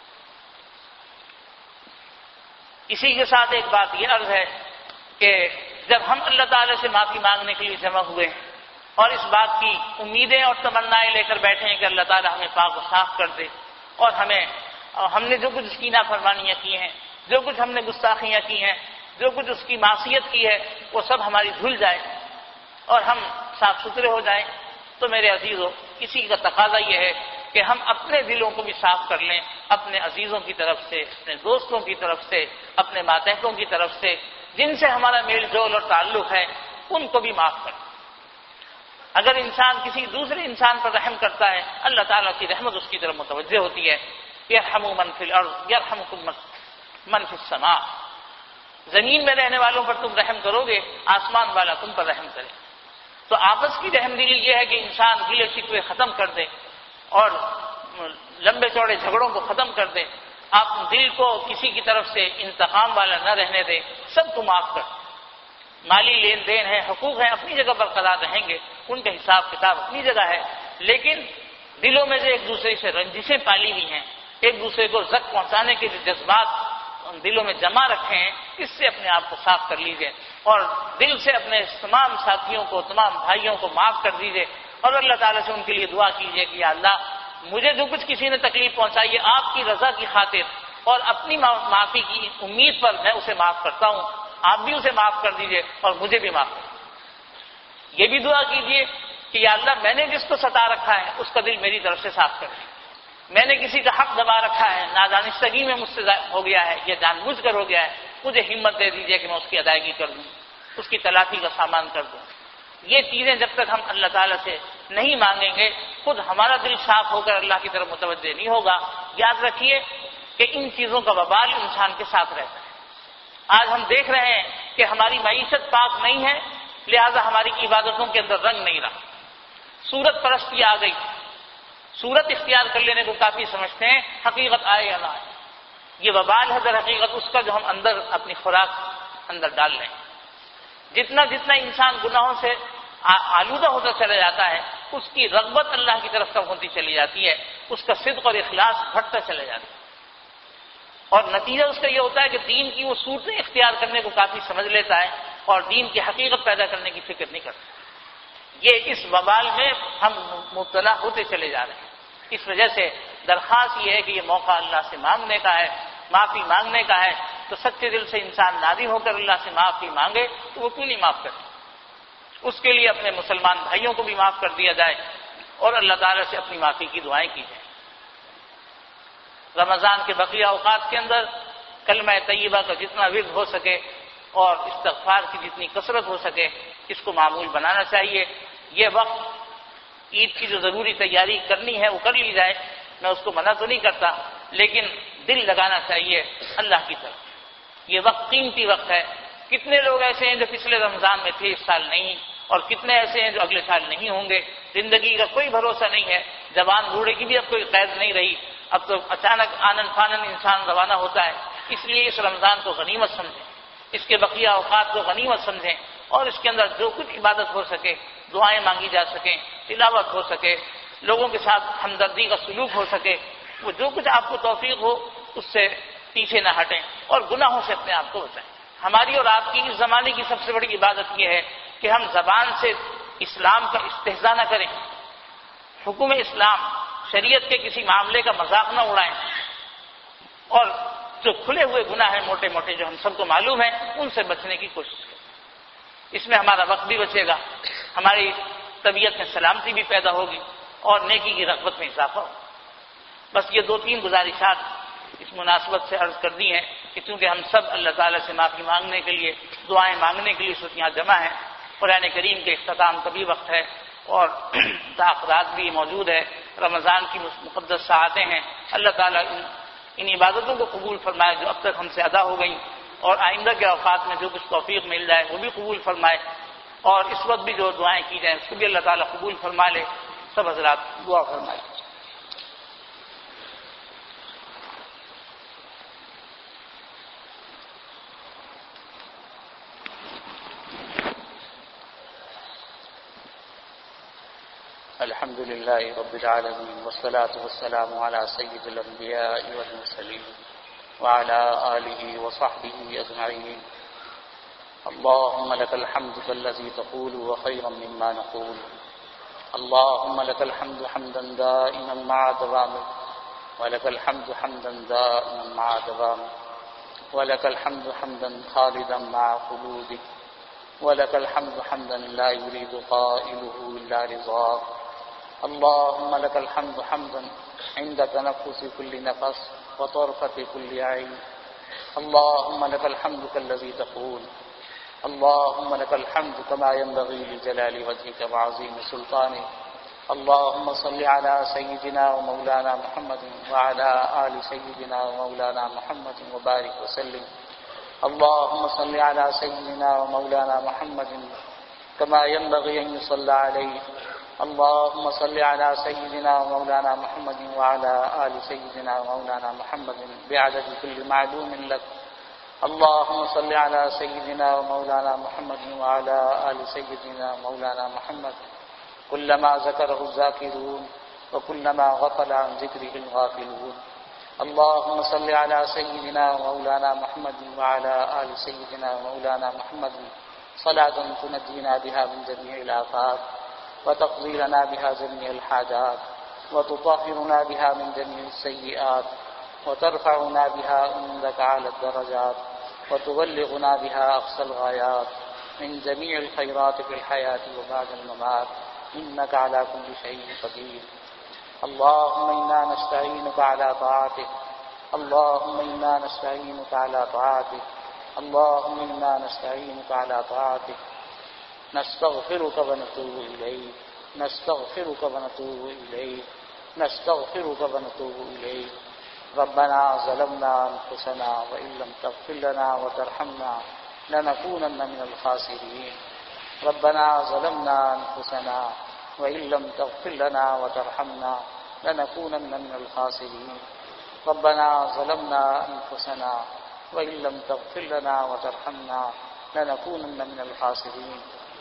اسی کے ساتھ ایک بات یہ عرض ہے کہ جب ہم اللہ تعالیٰ سے معافی مانگنے کے لیے جمع ہوئے اور اس بات کی امیدیں اور تمنائیں لے کر بیٹھے ہیں کہ اللہ تعالیٰ ہمیں پاک و صاف کر دے, اور ہم نے جو کچھ اس کی نافرمانیاں کی ہیں, جو کچھ ہم نے گستاخیاں کی ہیں, جو کچھ اس کی معصیت کی ہے, وہ سب ہماری دھل جائے اور ہم صاف ستھرے ہو جائیں. تو میرے عزیزوں, اسی کا تقاضا یہ ہے کہ ہم اپنے دلوں کو بھی صاف کر لیں, اپنے عزیزوں کی طرف سے, اپنے دوستوں کی طرف سے, اپنے ماتحتوں کی طرف سے, جن سے ہمارا میل جول اور تعلق ہے ان کو بھی معاف کریں. اگر انسان کسی دوسرے انسان پر رحم کرتا ہے, اللہ تعالیٰ کی رحمت اس کی طرف متوجہ ہوتی ہے. یرحموا من فی الارض یرحمکم من فی السماء. زمین میں رہنے والوں پر تم رحم کرو گے, آسمان والا تم پر رحم کرے. تو آپس کی رحم دلی یہ ہے کہ انسان گلے شکوے ختم کر دے اور لمبے چوڑے جھگڑوں کو ختم کر دے. آپ دل کو کسی کی طرف سے انتقام والا نہ رہنے دیں, سب کو معاف کر. مالی لین دین ہے, حقوق ہیں, اپنی جگہ برقرار رہیں گے, ان کا حساب کتاب اپنی جگہ ہے, لیکن دلوں میں جو ایک دوسرے سے رنجشیں پالی ہوئی ہیں، ایک دوسرے کو زخم پہنچانے کے جو جذبات دلوں میں جمع رکھے ہیں، اس سے اپنے آپ کو صاف کر لیجئے اور دل سے اپنے تمام ساتھیوں کو، تمام بھائیوں کو معاف کر دیجئے اور اللہ تعالیٰ سے ان کے لیے دعا کیجئے کہ یا اللہ مجھے جو کچھ کسی نے تکلیف پہنچائی ہے آپ کی رضا کی خاطر اور اپنی معافی کی امید پر میں اسے معاف کرتا ہوں، آپ بھی اسے معاف کر دیجئے اور مجھے بھی معاف کر دیجئے۔ یہ بھی دعا کیجئے کہ یا اللہ میں نے جس کو ستا رکھا ہے اس کا دل میری طرف سے صاف کر دے، میں نے کسی کا حق دبا رکھا ہے، نادانستگی میں مجھ سے ہو گیا ہے یا جان بوجھ کر ہو گیا ہے، مجھے ہمت دے دیجئے کہ میں اس کی ادائیگی کر دوں، اس کی تلافی کا سامان کر دوں۔ یہ چیزیں جب تک ہم اللہ تعالیٰ سے نہیں مانگیں گے، خود ہمارا دل صاف ہو کر اللہ کی طرف متوجہ نہیں ہوگا۔ یاد رکھیے کہ ان چیزوں کا وبال انسان کے ساتھ رہتا ہے۔ آج ہم دیکھ رہے ہیں کہ ہماری معیشت پاک نہیں ہے، لہذا ہماری عبادتوں کے اندر رنگ نہیں رہا، صورت پرستی آ گئی، صورت اختیار کر لینے کو کافی سمجھتے ہیں، حقیقت آئے یا نہ آئے۔ یہ وبال ہے در حقیقت اس کا جو ہم اندر اپنی خوراک اندر ڈال رہے ہیں۔ جتنا جتنا انسان گناہوں سے آلودہ ہوتا چلا جاتا ہے، اس کی رغبت اللہ کی طرف کم ہوتی چلی جاتی ہے، اس کا صدق اور اخلاص گھٹتا چلا جاتا ہے، اور نتیجہ اس کا یہ ہوتا ہے کہ دین کی وہ صورتیں اختیار کرنے کو کافی سمجھ لیتا ہے اور دین کی حقیقت پیدا کرنے کی فکر نہیں کرتا۔ یہ اس وبال میں ہم مبتلا ہوتے چلے جا رہے ہیں۔ اس وجہ سے درخواست یہ ہے کہ یہ موقع اللہ سے مانگنے کا ہے، معافی مانگنے کا ہے، تو سچے دل سے انسان نادم ہو کر اللہ سے معافی مانگے تو وہ کیوں نہیں معاف کرتے؟ اس کے لیے اپنے مسلمان بھائیوں کو بھی معاف کر دیا جائے اور اللہ تعالیٰ سے اپنی معافی کی دعائیں کی جائیں۔ رمضان کے بقیہ اوقات کے اندر کلمہ طیبہ کا جتنا ورد ہو سکے اور استغفار کی جتنی کثرت ہو سکے اس کو معمول بنانا چاہیے۔ یہ وقت عید کی جو ضروری تیاری کرنی ہے وہ کر لی جائے، میں اس کو منع تو نہیں کرتا، لیکن دل لگانا چاہیے اللہ کی طرف۔ یہ وقت قیمتی وقت ہے۔ کتنے لوگ ایسے ہیں جو پچھلے رمضان میں تھے، اس سال نہیں، اور کتنے ایسے ہیں جو اگلے سال نہیں ہوں گے۔ زندگی کا کوئی بھروسہ نہیں ہے، جوان بوڑھے کی بھی اب کوئی قید نہیں رہی، اب تو اچانک آنن فانن انسان روانہ ہوتا ہے۔ اس لیے اس رمضان کو غنیمت سمجھیں، اس کے بقیہ اوقات کو غنیمت سمجھیں اور اس کے اندر جو کچھ عبادت ہو سکے، دعائیں مانگی جا سکیں، تلاوت ہو سکے، لوگوں کے ساتھ ہمدردی کا سلوک ہو سکے، وہ جو کچھ آپ کو توفیق ہو اس سے پیچھے نہ ہٹیں اور گناہوں سے اپنے آپ کو بچائیں۔ ہماری اور آپ کی اس زمانے کی سب سے بڑی عبادت یہ ہے کہ ہم زبان سے اسلام کا استہزاء نہ کریں، حکم اسلام شریعت کے کسی معاملے کا مذاق نہ اڑائیں، اور جو کھلے ہوئے گناہ ہیں موٹے موٹے جو ہم سب کو معلوم ہیں ان سے بچنے کی کوشش کریں۔ اس میں ہمارا وقت بھی بچے گا، ہماری طبیعت میں سلامتی بھی پیدا ہوگی اور نیکی کی رغبت میں اضافہ ہوگا۔ بس یہ 2-3 گزارشات اس مناسبت سے عرض کر دی ہیں کہ چونکہ ہم سب اللہ تعالیٰ سے معافی مانگنے کے لیے، دعائیں مانگنے کے لیے یہاں جمع ہیں، قرآن کریم کے اختتام کا بھی وقت ہے اور تاخرات بھی موجود ہے، رمضان کی مقدس ساعتیں ہیں۔ اللہ تعالیٰ ان عبادتوں کو قبول فرمائے جو اب تک ہم سے ادا ہو گئیں، اور آئندہ کے اوقات میں جو کچھ توفیق مل جائے وہ بھی قبول فرمائے، اور اس وقت بھی جو دعائیں کی جائیں اس کو بھی اللہ تعالیٰ قبول فرما لے۔ سب حضرات دعا فرمائے۔ الحمد لله رب العالمين والصلاة والسلام على سيد الأنبياء والمرسلين وعلى آله وصحبه أجمعين. اللهم لك الحمد كالذي تقول وخيرا مما نقول. اللهم لك الحمد حمدا دائما مع دوامه، ولك الحمد حمدا دائما مع دوامه، ولك الحمد حمدا خالدا مع خلوده، ولك الحمد حمدا لا يريد قائله إلا رضاك. اللهم لك الحمد حمدا عند تنفس كل نفس وطرفة كل عين. اللهم لك الحمد كالذي تقول. اللهم لك الحمد كما ينبغي لجلال وجهك وعظيم سلطانك. اللهم صل على سيدنا ومولانا محمد وعلى آل سيدنا ومولانا محمد وبارك وسلم. اللهم صل على سيدنا ومولانا محمد كما ينبغي أن يصلى عليه. اللهم صل على سيدنا ومولانا محمد وعلى آل سيدنا ومولانا محمد بعدد كل معلوم لك. اللهم صل على سيدنا ومولانا محمد وعلى آل سيدنا ومولانا محمد كلما ذكره الذاكرون وكلما غفل عن ذكره الغافلون. اللهم صل على سيدنا ومولانا محمد وعلى آل سيدنا ومولانا محمد صلاة تنجينا بها من جميع الآفات وتقضي لنا بها جميع الحاجات وتطهرنا بها من جميع السيئات وترفعنا بها عندك أعلى الدرجات وتبلغنا بها أقصى الغايات من جميع الخيرات في الحياة وبعد الممات إنك على كل شيء قدير. اللهم إنا نستعينك على طاعتك اللهم إنا نستعينك على طاعتك اللهم إنا نستعينك على طاعتك نستغفرك ونتوب إليك نستغفرك ونتوب إليك نستغفرك ونتوب إليك. ربنا ظلمنا أنفسنا وإن لم تغفر لنا وترحمنا لنكونن من الخاسرين. ربنا ظلمنا أنفسنا وإن لم تغفر لنا وترحمنا لنكونن من الخاسرين. ربنا ظلمنا أنفسنا وإن لم تغفر لنا وترحمنا لنكونن من الخاسرين.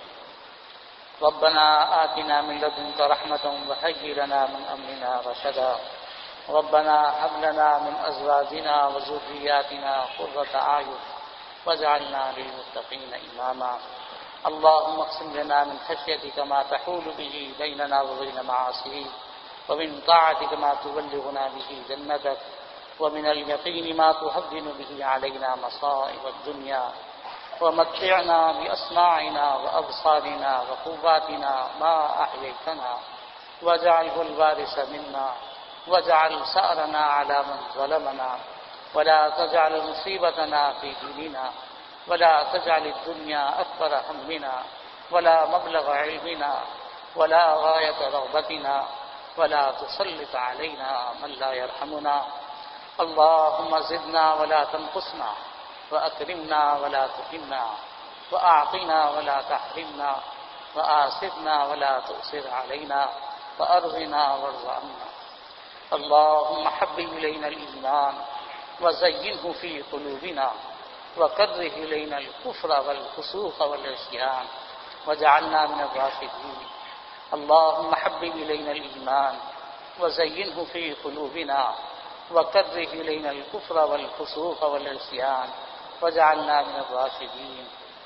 ربنا آتنا من لدنك رحمة وهيئ لنا من أمرنا رشدا. ربنا هب لنا من أزواجنا وذرياتنا قرة أعين واجعلنا للمتقين إماما. اللهم اقسم لنا من خشيتك ما تحول به بيننا وبين معاصيك ومن طاعتك ما تبلغنا به جنتك ومن اليقين ما تهون به علينا مصائب الدنيا ومتعنا بأسماعنا وأبصارنا وقواتنا ما أحييتنا واجعله الوارث منا واجعل ثأرنا على من ظلمنا ولا تجعل مصيبتنا في ديننا ولا تجعل الدنيا أكبر همنا ولا مبلغ علمنا ولا غاية رغبتنا ولا تسلط علينا من لا يرحمنا. اللهم زدنا ولا تنقصنا وأكرمنا ولا تهنا وأعطنا ولا تحرمنا وآسرنا ولا تؤسر علينا وأرضنا وارض عنا. اللهم حبب إلينا الإيمان وزينه في قلوبنا وكره إلينا الكفر والفسوق والعصيان واجعلنا من الراشدين. اللهم حبب إلينا الإيمان وزينه في قلوبنا وكره إلينا الكفر والفسوق والعصيان واجعلنا من الراشدين.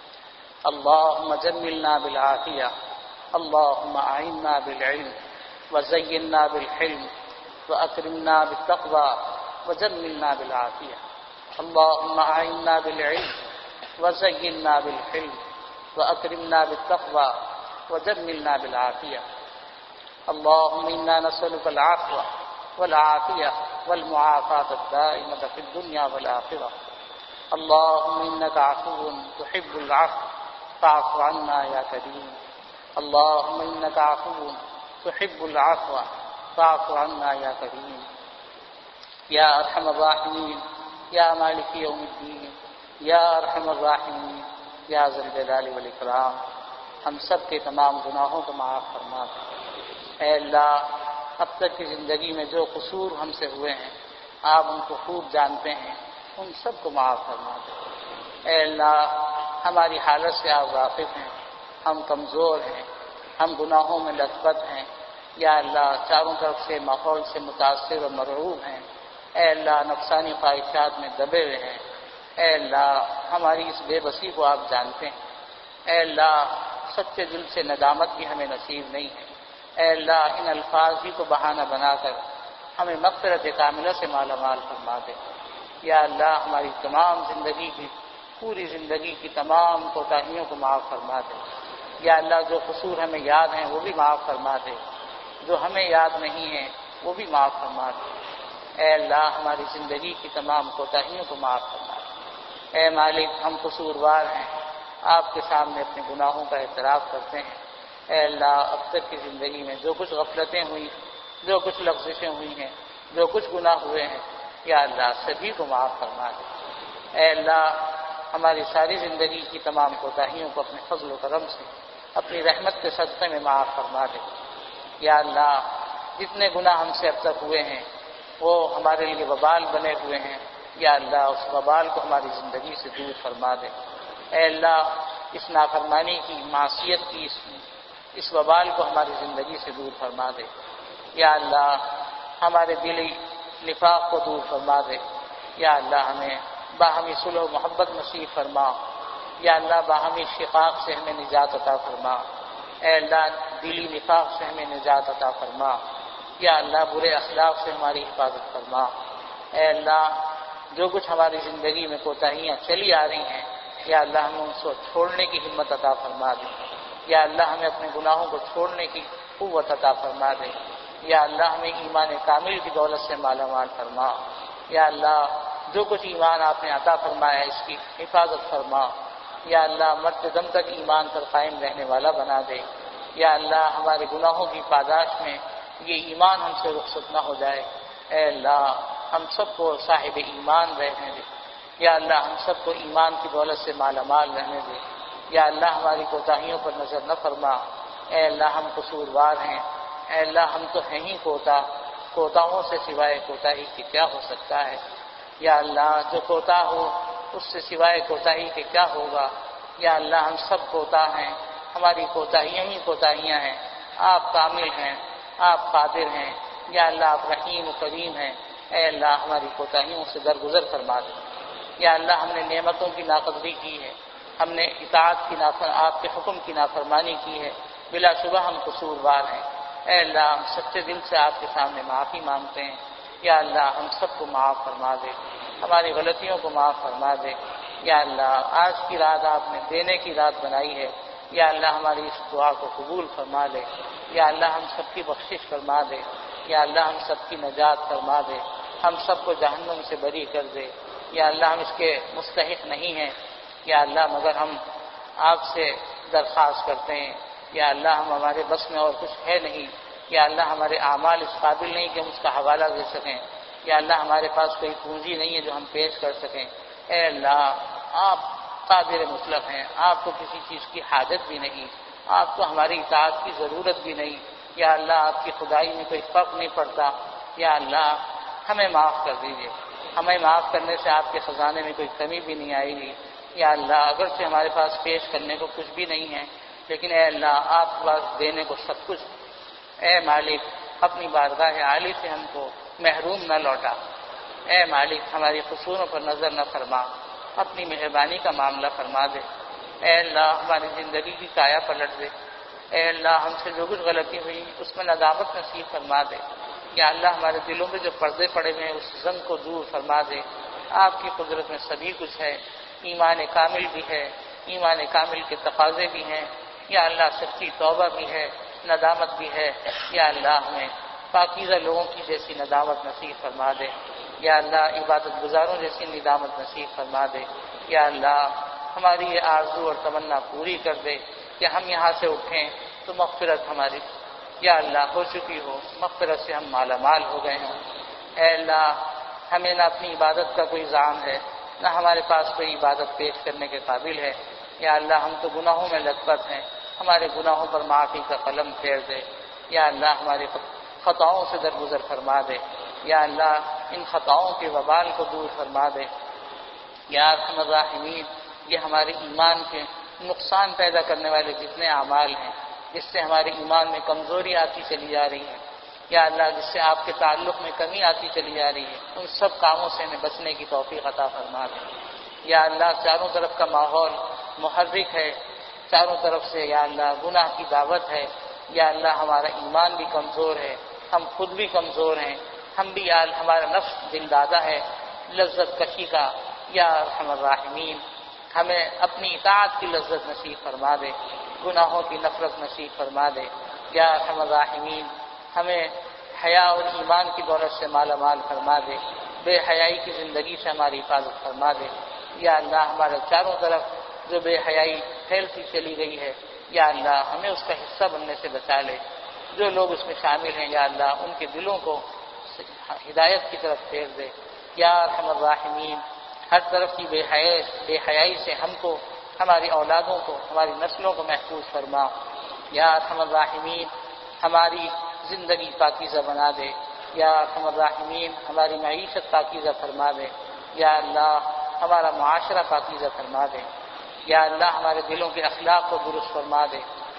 اللهم جملنا بالعافية اللهم أعنا بالعلم وزينا بالحلم وأكرمنا بالتقوى وجملنا بالعافية. اللهم أعنا بالعلم وزينا بالحلم وأكرمنا بالتقوى وجملنا بالعافية. اللهم إنا نسألك العفو والعافية والمعافاة الدائمة في الدنيا والآخرة. اللهم إنك عفو تحب العفو فاعف عنا يا كريم. اللهم إنك عفو تحب العفو فاعف عنا يا كريم. يا أرحم الراحمين یا مالک یوم الدین یا ارحم الراحمین یا ذی الجلال والاکرام، ہم سب کے تمام گناہوں کو معاف فرما دے۔ اے اللہ، اب تک کی زندگی میں جو قصور ہم سے ہوئے ہیں آپ ان کو خوب جانتے ہیں، ان سب کو معاف فرما دے۔ اے اللہ، ہماری حالت سے آپ واقف ہیں، ہم کمزور ہیں، ہم گناہوں میں لت پت ہیں، یا اللہ چاروں طرف سے ماحول سے متاثر و مرعوب ہیں۔ اے اللہ، نفسانی خواہشات میں دبے ہوئے ہیں۔ اے اللہ، ہماری اس بے بسی کو آپ جانتے ہیں۔ اے اللہ، سچے دل سے ندامت بھی ہمیں نصیب نہیں ہے۔ اے اللہ، ان الفاظ ہی کو بہانہ بنا کر ہمیں مغفرت کاملہ سے مالا مال فرما دے۔ یا اللہ، ہماری تمام زندگی کی، پوری زندگی کی تمام کوتاہیوں کو معاف فرما دے۔ یا اللہ، جو قصور ہمیں یاد ہیں وہ بھی معاف فرما دے، جو ہمیں یاد نہیں ہیں وہ بھی معاف فرما دے۔ اے اللہ، ہماری زندگی کی تمام کوتاہیوں کو معاف فرما دے۔ اے مالک، ہم قصوروار ہیں، آپ کے سامنے اپنے گناہوں کا اعتراف کرتے ہیں۔ اے اللہ، اب تک کی زندگی میں جو کچھ غفلتیں ہوئی، جو کچھ لغزشیں ہوئی ہیں، جو کچھ گناہ ہوئے ہیں، یا اللہ سبھی کو معاف فرما دے۔ اے اللہ، ہماری ساری زندگی کی تمام کوتاہیوں کو اپنے فضل و کرم سے، اپنی رحمت کے صدقے میں معاف فرما دے۔ یا اللہ، جتنے گناہ ہم سے اب تک ہوئے ہیں وہ ہمارے لیے وبال بنے ہوئے ہیں، یا اللہ اس وبال کو ہماری زندگی سے دور فرما دے۔ اے اللہ، اس نافرمانی کی، معصیت کی، اس اس وبال کو ہماری زندگی سے دور فرما دے۔ یا اللہ ہمارے دلی نفاق کو دور فرما دے۔ یا اللہ ہمیں باہمی صلح و محبت نصیب فرما۔ یا اللہ باہمی شقاق سے ہمیں نجات عطا فرما۔ اے اللہ دلی نفاق سے ہمیں نجات عطا فرما۔ یا اللہ برے اخلاق سے ہماری حفاظت فرما۔ اے اللہ جو کچھ ہماری زندگی میں کوتاہیاں چلی آ رہی ہیں، یا اللہ ہمیں ان کو چھوڑنے کی ہمت عطا فرما دے۔ یا اللہ ہمیں اپنے گناہوں کو چھوڑنے کی قوت عطا فرما دے۔ یا اللہ ہمیں ایمان کامل کی دولت سے مالا مال فرما۔ یا اللہ جو کچھ ایمان آپ نے عطا فرمایا ہے اس کی حفاظت فرما۔ یا اللہ مرتے دم تک ایمان پر قائم رہنے والا بنا دے۔ یا اللہ ہمارے گناہوں کی پاداش میں یہ ایمان ہم سے رخصت نہ ہو جائے۔ اے اللہ ہم سب کو صاحب ایمان رہنے دے۔ یا اللہ ہم سب کو ایمان کی دولت سے مالا مال رہنے دے۔ یا اللہ ہماری کوتاہیوں پر نظر نہ فرما۔ اے اللہ ہم قصوروار ہیں۔ اے اللہ ہم تو ہیں ہی کوتاہوں سے سوائے کوتاہی کی کیا ہو سکتا ہے۔ یا اللہ جو کوتاہ ہو اس سے سوائے کوتاہی کے کیا ہوگا۔ یا اللہ ہم سب کوتاہ ہیں، ہماری کوتاہیاں ہی کوتاہیاں ہیں۔ آپ کامل ہیں، آپ قادر ہیں۔ یا اللہ آپ رحیم و کریم ہیں۔ اے اللہ ہماری کوتاہیوں سے درگزر فرما دے۔ یا اللہ ہم نے نعمتوں کی ناقدری کی ہے، ہم نے اطاعت کی آپ کے حکم کی نافرمانی کی ہے، بلا شبہ ہم قصوروار ہیں۔ اے اللہ ہم سچے دل سے آپ کے سامنے معافی مانگتے ہیں۔ یا اللہ ہم سب کو معاف فرما دے، ہماری غلطیوں کو معاف فرما دے۔ یا اللہ آج کی رات آپ نے دینے کی رات بنائی ہے، یا اللہ ہماری اس دعا کو قبول فرما دے۔ یا اللہ ہم سب کی بخشش فرما دے۔ یا اللہ ہم سب کی نجات فرما دے، ہم سب کو جہنم سے بری کر دے۔ یا اللہ ہم اس کے مستحق نہیں ہیں، یا اللہ مگر ہم آپ سے درخواست کرتے ہیں۔ یا اللہ ہمارے بس میں اور کچھ ہے نہیں۔ یا اللہ ہمارے اعمال اس قابل نہیں کہ ہم اس کا حوالہ دے سکیں۔ یا اللہ ہمارے پاس کوئی پونجی نہیں ہے جو ہم پیش کر سکیں۔ اے اللہ آپ قادر مطلق ہیں، آپ کو کسی چیز کی حاجت بھی نہیں، آپ کو ہماری اطاعت کی ضرورت بھی نہیں۔ یا اللہ آپ کی خدائی میں کوئی فرق نہیں پڑتا۔ یا اللہ ہمیں معاف کر دیجیے، ہمیں معاف کرنے سے آپ کے خزانے میں کوئی کمی بھی نہیں آئے گی۔ یا اللہ اگرچہ ہمارے پاس پیش کرنے کو کچھ بھی نہیں ہے، لیکن اے اللہ آپ کے پاس دینے کو سب کچھ۔ اے مالک اپنی بارگاہ عالی سے ہم کو محروم نہ لوٹا۔ اے مالک ہماری قصوروں پر نظر نہ فرما، اپنی مہربانی کا معاملہ فرما دے۔ اے اللہ ہماری زندگی کی کایا پلٹ دے۔ اے اللہ ہم سے جو کچھ غلطی ہوئی اس میں ندامت نصیب فرما دے۔ یا اللہ ہمارے دلوں میں جو پردے پڑے ہوئے ہیں اس زنگ کو دور فرما دے۔ آپ کی قدرت میں سبھی کچھ ہے، ایمان کامل بھی ہے، ایمان کامل کے تقاضے بھی ہیں۔ یا اللہ سچی توبہ بھی ہے، ندامت بھی ہے۔ یا اللہ ہمیں پاکیزہ لوگوں کی جیسی ندامت نصیب فرما دے۔ یا اللہ عبادت گزاروں جیسی ندامت نصیب فرما دے۔ یا اللہ ہماری یہ آرزو اور تمنا پوری کر دے کہ ہم یہاں سے اٹھیں تو مغفرت ہماری یا اللہ ہو چکی ہو، مغفرت سے ہم مالا مال ہو گئے ہوں۔ اے اللہ ہمیں نہ اپنی عبادت کا کوئی زام ہے، نہ ہمارے پاس کوئی عبادت پیش کرنے کے قابل ہے۔ یا اللہ ہم تو گناہوں میں لت پت ہیں، ہمارے گناہوں پر معافی کا قلم پھیر دے۔ یا اللہ ہماری خطاؤں سے درگزر فرما دے۔ یا اللہ ان خطاؤں کے وبال کو دور فرما دے۔ یا ارحم الراحمین یہ ہمارے ایمان کے نقصان پیدا کرنے والے جتنے اعمال ہیں، جس سے ہمارے ایمان میں کمزوری آتی چلی جا رہی ہے، یا اللہ جس سے آپ کے تعلق میں کمی آتی چلی جا رہی ہے، ان سب کاموں سے ہمیں بچنے کی توفیق عطا فرما دے۔ یا اللہ چاروں طرف کا ماحول محرک ہے، چاروں طرف سے یا اللہ گناہ کی دعوت ہے۔ یا اللہ ہمارا ایمان بھی کمزور ہے، ہم خود بھی کمزور ہیں، ہم بھی ہمارا نفس دل دادا ہے لذت کشی کا۔ یا ارحم الراحمین ہمیں اپنی اطاعت کی لذت نصیب فرما دے، گناہوں کی نفرت نصیب فرما دے۔ یا ارحم الراحمین ہمیں حیا اور ایمان کی دولت سے مالا مال فرما دے، بے حیائی کی زندگی سے ہماری حفاظت فرما دے۔ یا اللہ ہمارے چاروں طرف جو بے حیائی پھیلتی چلی گئی ہے، یا اللہ ہمیں اس کا حصہ بننے سے بچا لے۔ جو لوگ اس میں شامل ہیں یا اللہ ان کے دلوں کو ہدایت کی طرف پھیر دے۔ یا ارحم الراحمین ہر طرف کی بے حیائی سے ہم کو، ہماری اولادوں کو، ہماری نسلوں کو محفوظ فرما۔ یا ارحم الراحمین ہماری زندگی پاکیزہ بنا دے۔ یا ارحم الراحمین ہماری معیشت پاکیزہ فرما دے۔ یا اللہ ہمارا معاشرہ پاکیزہ فرما دے۔ یا اللہ ہمارے دلوں کے اخلاق کو درست فرما دے۔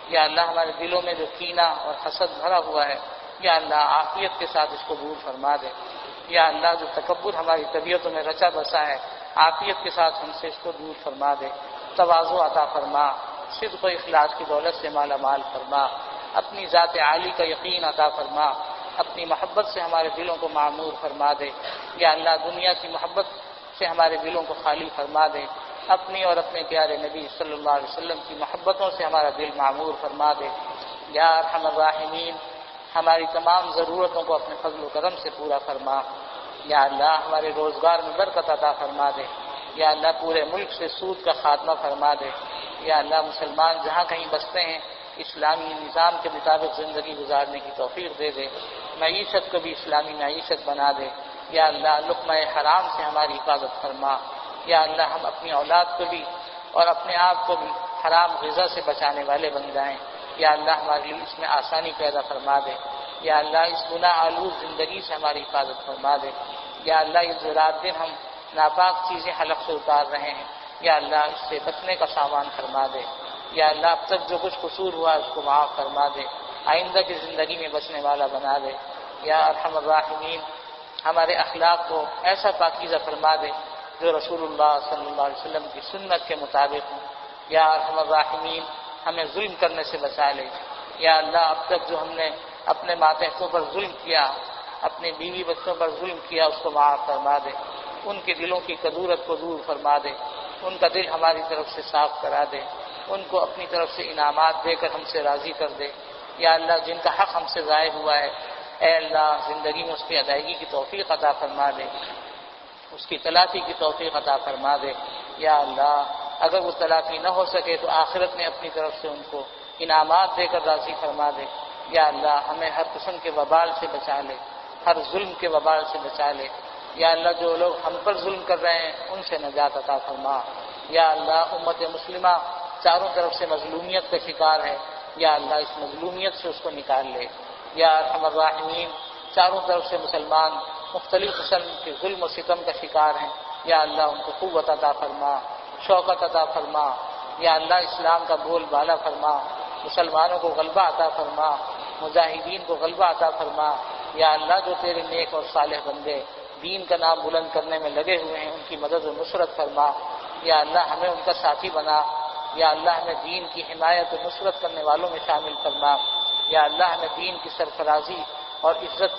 یا اللہ ہمارے دلوں میں جو کینہ اور حسد بھرا ہوا ہے یا اللہ عافیت کے ساتھ اس کو دور فرما دے۔ یا اللہ جو تکبر ہماری طبیعتوں میں رچا بسا ہے عافیت کے ساتھ ہم سے اس کو دور فرما دے۔ تواضع عطا فرما، صدق و اخلاص کی دولت سے مالا مال فرما، اپنی ذات عالی کا یقین عطا فرما، اپنی محبت سے ہمارے دلوں کو معمور فرما دے۔ یا اللہ دنیا کی محبت سے ہمارے دلوں کو خالی فرما دے، اپنی اور اپنے پیارے نبی صلی اللہ علیہ وسلم کی محبتوں سے ہمارا دل معمور فرما دے۔ یا ارحم الراحمین ہماری تمام ضرورتوں کو اپنے فضل و کرم سے پورا فرما۔ یا اللہ ہمارے روزگار میں برکت عطا فرما دے۔ یا اللہ پورے ملک سے سود کا خاتمہ فرما دے۔ یا اللہ مسلمان جہاں کہیں بستے ہیں اسلامی نظام کے مطابق زندگی گزارنے کی توفیق دے دے، معیشت کو بھی اسلامی معیشت بنا دے۔ یا اللہ لقمہ حرام سے ہماری حفاظت فرما۔ یا اللہ ہم اپنی اولاد کو بھی اور اپنے آپ کو بھی حرام غذا سے بچانے والے بن جائیں۔ یا اللہ ہمارے لیے اس میں آسانی پیدا فرما دے۔ یا اللہ اس گناہ آلود زندگی سے ہماری حفاظت فرما دے۔ یا اللہ یہ جو رات دن ہم ناپاک چیزیں حلق سے اتار رہے ہیں یا اللہ اس سے بچنے کا سامان فرما دے۔ یا اللہ اب تک جو کچھ قصور ہوا اس کو معاف فرما دے، آئندہ کی زندگی میں بچنے والا بنا دے۔ یا ارحم الراحمین ہمارے اخلاق کو ایسا پاکیزہ فرما دے جو رسول اللہ صلی اللہ علیہ وسلم کی سنت کے مطابق ہوں۔ یا ارحم الراحمین ہمیں ظلم کرنے سے بچا لے۔ یا اللہ اب تک جو ہم نے اپنے ماتحتوں پر ظلم کیا، اپنے بیوی بچوں پر ظلم کیا اس کو معاف فرما دے، ان کے دلوں کی کدورت کو دور فرما دے، ان کا دل ہماری طرف سے صاف کرا دے، ان کو اپنی طرف سے انعامات دے کر ہم سے راضی کر دے۔ یا اللہ جن کا حق ہم سے ضائع ہوا ہے اے اللہ زندگی میں اس کی ادائیگی کی توفیق عطا فرما دے، اس کی تلافی کی توفیق عطا فرما دے۔ یا اللہ اگر وہ تلافی نہ ہو سکے تو آخرت میں اپنی طرف سے ان کو انعامات دے کر راضی فرما دے۔ یا اللہ ہمیں ہر قسم کے وبال سے بچا لے، ہر ظلم کے وبال سے بچا لے۔ یا اللہ جو لوگ ہم پر ظلم کر رہے ہیں ان سے نجات عطا فرما۔ یا اللہ امت مسلمہ چاروں طرف سے مظلومیت کا شکار ہے، یا اللہ اس مظلومیت سے اس کو نکال لے۔ یا ارحم الراحمین چاروں طرف سے مسلمان مختلف قسم کے ظلم و ستم کا شکار ہیں، یا اللہ ان کو قوت عطا فرما، شوکت عطا فرما۔ یا اللہ اسلام کا بول بالا فرما، مسلمانوں کو غلبہ عطا فرما، مجاہدین کو غلبہ عطا فرما۔ یا اللہ جو تیرے نیک اور صالح بندے دین کا نام بلند کرنے میں لگے ہوئے ہیں ان کی مدد و نصرت فرما۔ یا اللہ ہمیں ان کا ساتھی بنا۔ یا اللہ ہمیں دین کی حمایت و نصرت کرنے والوں میں شامل فرما۔ یا اللہ ہمیں دین کی سرفرازی اور عزت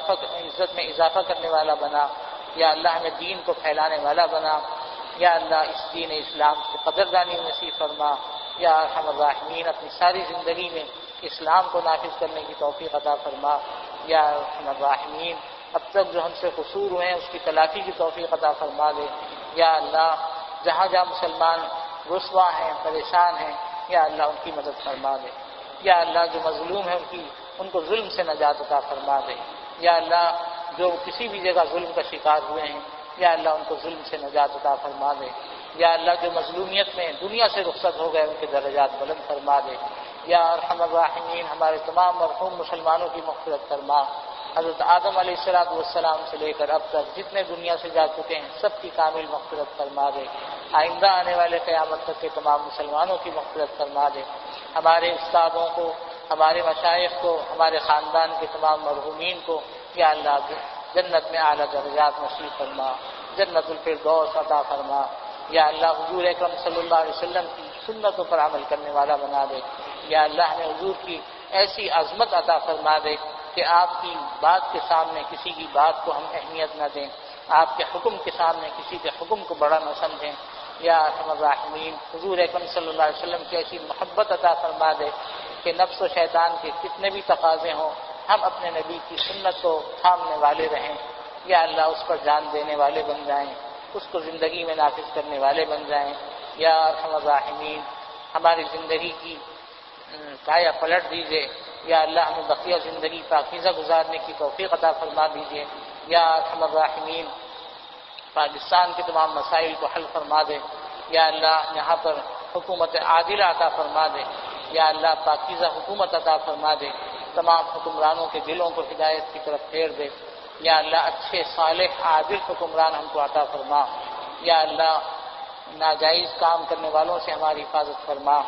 میں اضافہ کرنے والا بنا۔ یا اللہ ہمیں دین کو پھیلانے والا بنا۔ یا اللہ اس دین اسلام کی قدردانی نصیب فرما۔ یا ارحم الراحمین اپنی ساری زندگی میں اسلام کو نافذ کرنے کی توفیق عطا فرما۔ یا ارحم الراحمین اب تک جو ہم سے قصور ہوئے ہیں اس کی تلافی کی توفیق عطا فرما دے۔ یا اللہ جہاں جہاں مسلمان رسوا ہیں پریشان ہیں یا اللہ ان کی مدد فرما دے۔ یا اللہ جو مظلوم ہیں ان کو ظلم سے نجات عطا فرما دے۔ یا اللہ جو کسی بھی جگہ ظلم کا شکار ہوئے ہیں یا اللہ ان کو ظلم سے نجات عطا فرما دے۔ یا اللہ جو مظلومیت میں دنیا سے رخصت ہو گئے ان کے درجات بلند فرما دے۔ یا ارحم الراحمین ہمارے تمام مرحوم مسلمانوں کی مغفرت فرما۔ حضرت آدم علیہ السلام سے لے کر اب تک جتنے دنیا سے جا چکے ہیں سب کی کامل مغفرت فرما دے۔ آئندہ آنے والے قیامت تک کے تمام مسلمانوں کی مغفرت فرما دے۔ ہمارے استادوں کو، ہمارے مشائخ کو، ہمارے خاندان کے تمام مرحومین کو یا اللہ جنت میں اعلیٰ درجات نصیب فرما، جنت الفردوس عطا فرما۔ یا اللہ حضور اکرم صلی اللہ علیہ وسلم کی سنتوں پر عمل کرنے والا بنا دے۔ یا اللہ ہمیں حضور کی ایسی عظمت عطا فرما دے کہ آپ کی بات کے سامنے کسی کی بات کو ہم اہمیت نہ دیں، آپ کے حکم کے سامنے کسی کے حکم کو بڑا نہ سمجھیں۔ یا ارحم الراحمین حضور اکرم صلی اللہ علیہ وسلم کی ایسی محبت عطا فرما دے کہ نفس و شیطان کے کتنے بھی تقاضے ہوں ہم اپنے نبی کی سنت کو تھامنے والے رہیں۔ یا اللہ اس پر جان دینے والے بن جائیں، اس کو زندگی میں نافذ کرنے والے بن جائیں۔ یا ارحم الراحمین ہماری زندگی کی کایا پلٹ دیجیے۔ یا اللہ ہمیں بقیہ زندگی پاکیزہ گزارنے کی توفیق عطا فرما دیجیے۔ یا ارحم الراحمین پاکستان کے تمام مسائل کو حل فرما دے۔ یا اللہ یہاں پر حکومت عادلہ عطا فرما دے۔ یا اللہ پاکیزہ حکومت عطا فرما دے، تمام حکمرانوں کے دلوں کو ہدایت کی طرف پھیر دے۔ یا اللہ اچھے صالح عادل حکمران ہم کو عطا فرما۔ یا اللہ ناجائز کام کرنے والوں سے ہماری حفاظت فرما۔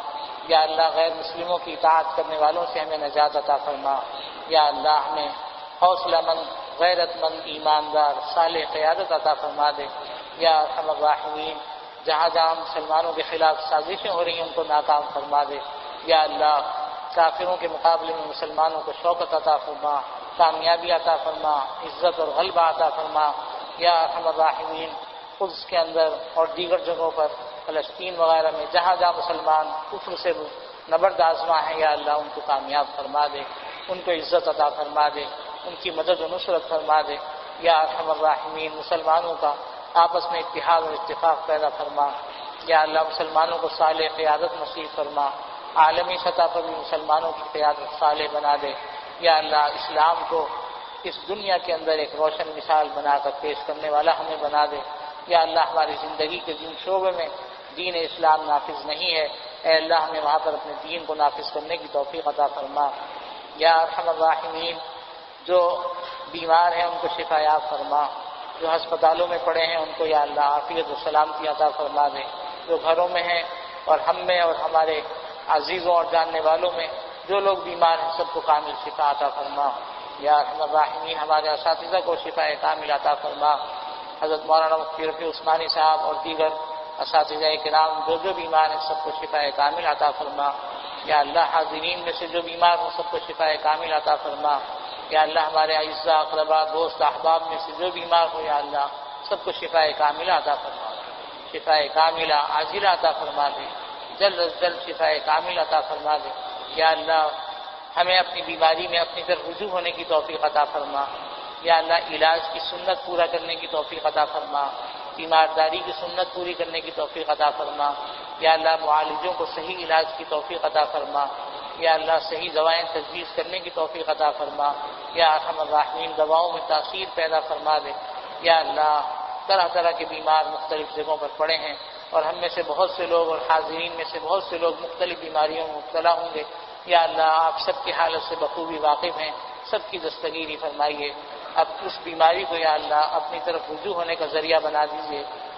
یا اللہ غیر مسلموں کی اطاعت کرنے والوں سے ہمیں نجات عطا فرما، یا اللہ ہمیں حوصلہ مند، غیرت مند، ایماندار، صالح قیادت عطا فرما دے، یا ارحم الراحمین جہاں جہاں مسلمانوں کے خلاف سازشیں ہو رہی ہیں ان کو ناکام فرما دے، یا اللہ کافروں کے مقابلے میں مسلمانوں کو شوکت عطا فرما، کامیابی عطا فرما، عزت اور غلبہ عطا فرما، یا ارحم الراحمین قدس کے اندر اور دیگر جگہوں پر، فلسطین وغیرہ میں جہاں جہاں مسلمان کفر سے نبرد آزما ہیں، یا اللہ ان کو کامیاب فرما دے، ان کو عزت عطا فرما دے، ان کی مدد و نصرت فرما دے، یا ارحم الراحمین مسلمانوں کا آپس میں اتحاد اور اتفاق پیدا فرما، یا اللہ مسلمانوں کو صالح قیادت نصیب فرما، عالمی سطح پر بھی مسلمانوں کی قیادت صالح بنا دے، یا اللہ اسلام کو اس دنیا کے اندر ایک روشن مثال بنا کر پیش کرنے والا ہمیں بنا دے، یا اللہ ہماری زندگی کے جن شعبے میں دین اسلام نافذ نہیں ہے، اے اللہ ہمیں وہاں پر اپنے دین کو نافذ کرنے کی توفیق عطا فرما، یا ارحم الراحمین جو بیمار ہیں ان کو شفا یاب فرما، جو ہسپتالوں میں پڑے ہیں ان کو یا اللہ عافیت و سلامتی عطا فرما دے، جو گھروں میں ہیں اور ہم میں اور ہمارے عزیزوں اور جاننے والوں میں جو لوگ بیمار ہیں سب کو کامل شفا عطا فرما، یا ارحم الراحمین ہمارے اساتذہ کو شفا کامل عطا فرما، حضرت مولانا مفتی رفیع عثمانی صاحب اور دیگر اساتذہ کرام جو بیمار ہیں سب کو شفا کامل عطا فرما، یا اللہ حاضرین میں سے جو بیمار ہوں سب کو شفا کامل عطا فرما، یا اللہ ہمارے اعزاء اقربا دوست احباب میں سے جو بیمار ہو یا اللہ سب کو شفا کاملہ عطا فرما، شفا کاملہ عاجلہ عطا فرما دے، جلد از جلد شفا کامل عطا فرما دے، یا اللہ ہمیں اپنی بیماری میں اپنی طرف رجوع ہونے کی توفیق عطا فرما، یا اللہ علاج کی سنت پورا کرنے کی توفیق عطا فرما، بیمارداری کی سنت پوری کرنے کی توفیق عطا فرما، یا اللہ معالجوں کو صحیح علاج کی توفیق عطا فرما، یا اللہ صحیح دوائیں تجویز کرنے کی توفیق عطا فرما، یا ارحم الراحمین دواؤں میں تاثیر پیدا فرما دے، یا اللہ طرح طرح کے بیمار مختلف جگہوں پر پڑے ہیں اور ہم میں سے بہت سے لوگ اور حاضرین میں سے بہت سے لوگ مختلف بیماریوں میں مبتلا ہوں گے، یا اللہ آپ سب کی حالت سے بخوبی واقف ہیں، سب کی دستگیری فرمائیے، اب اس بیماری کو یا اللہ اپنی طرف رجوع ہونے کا ذریعہ بنا دیجیے،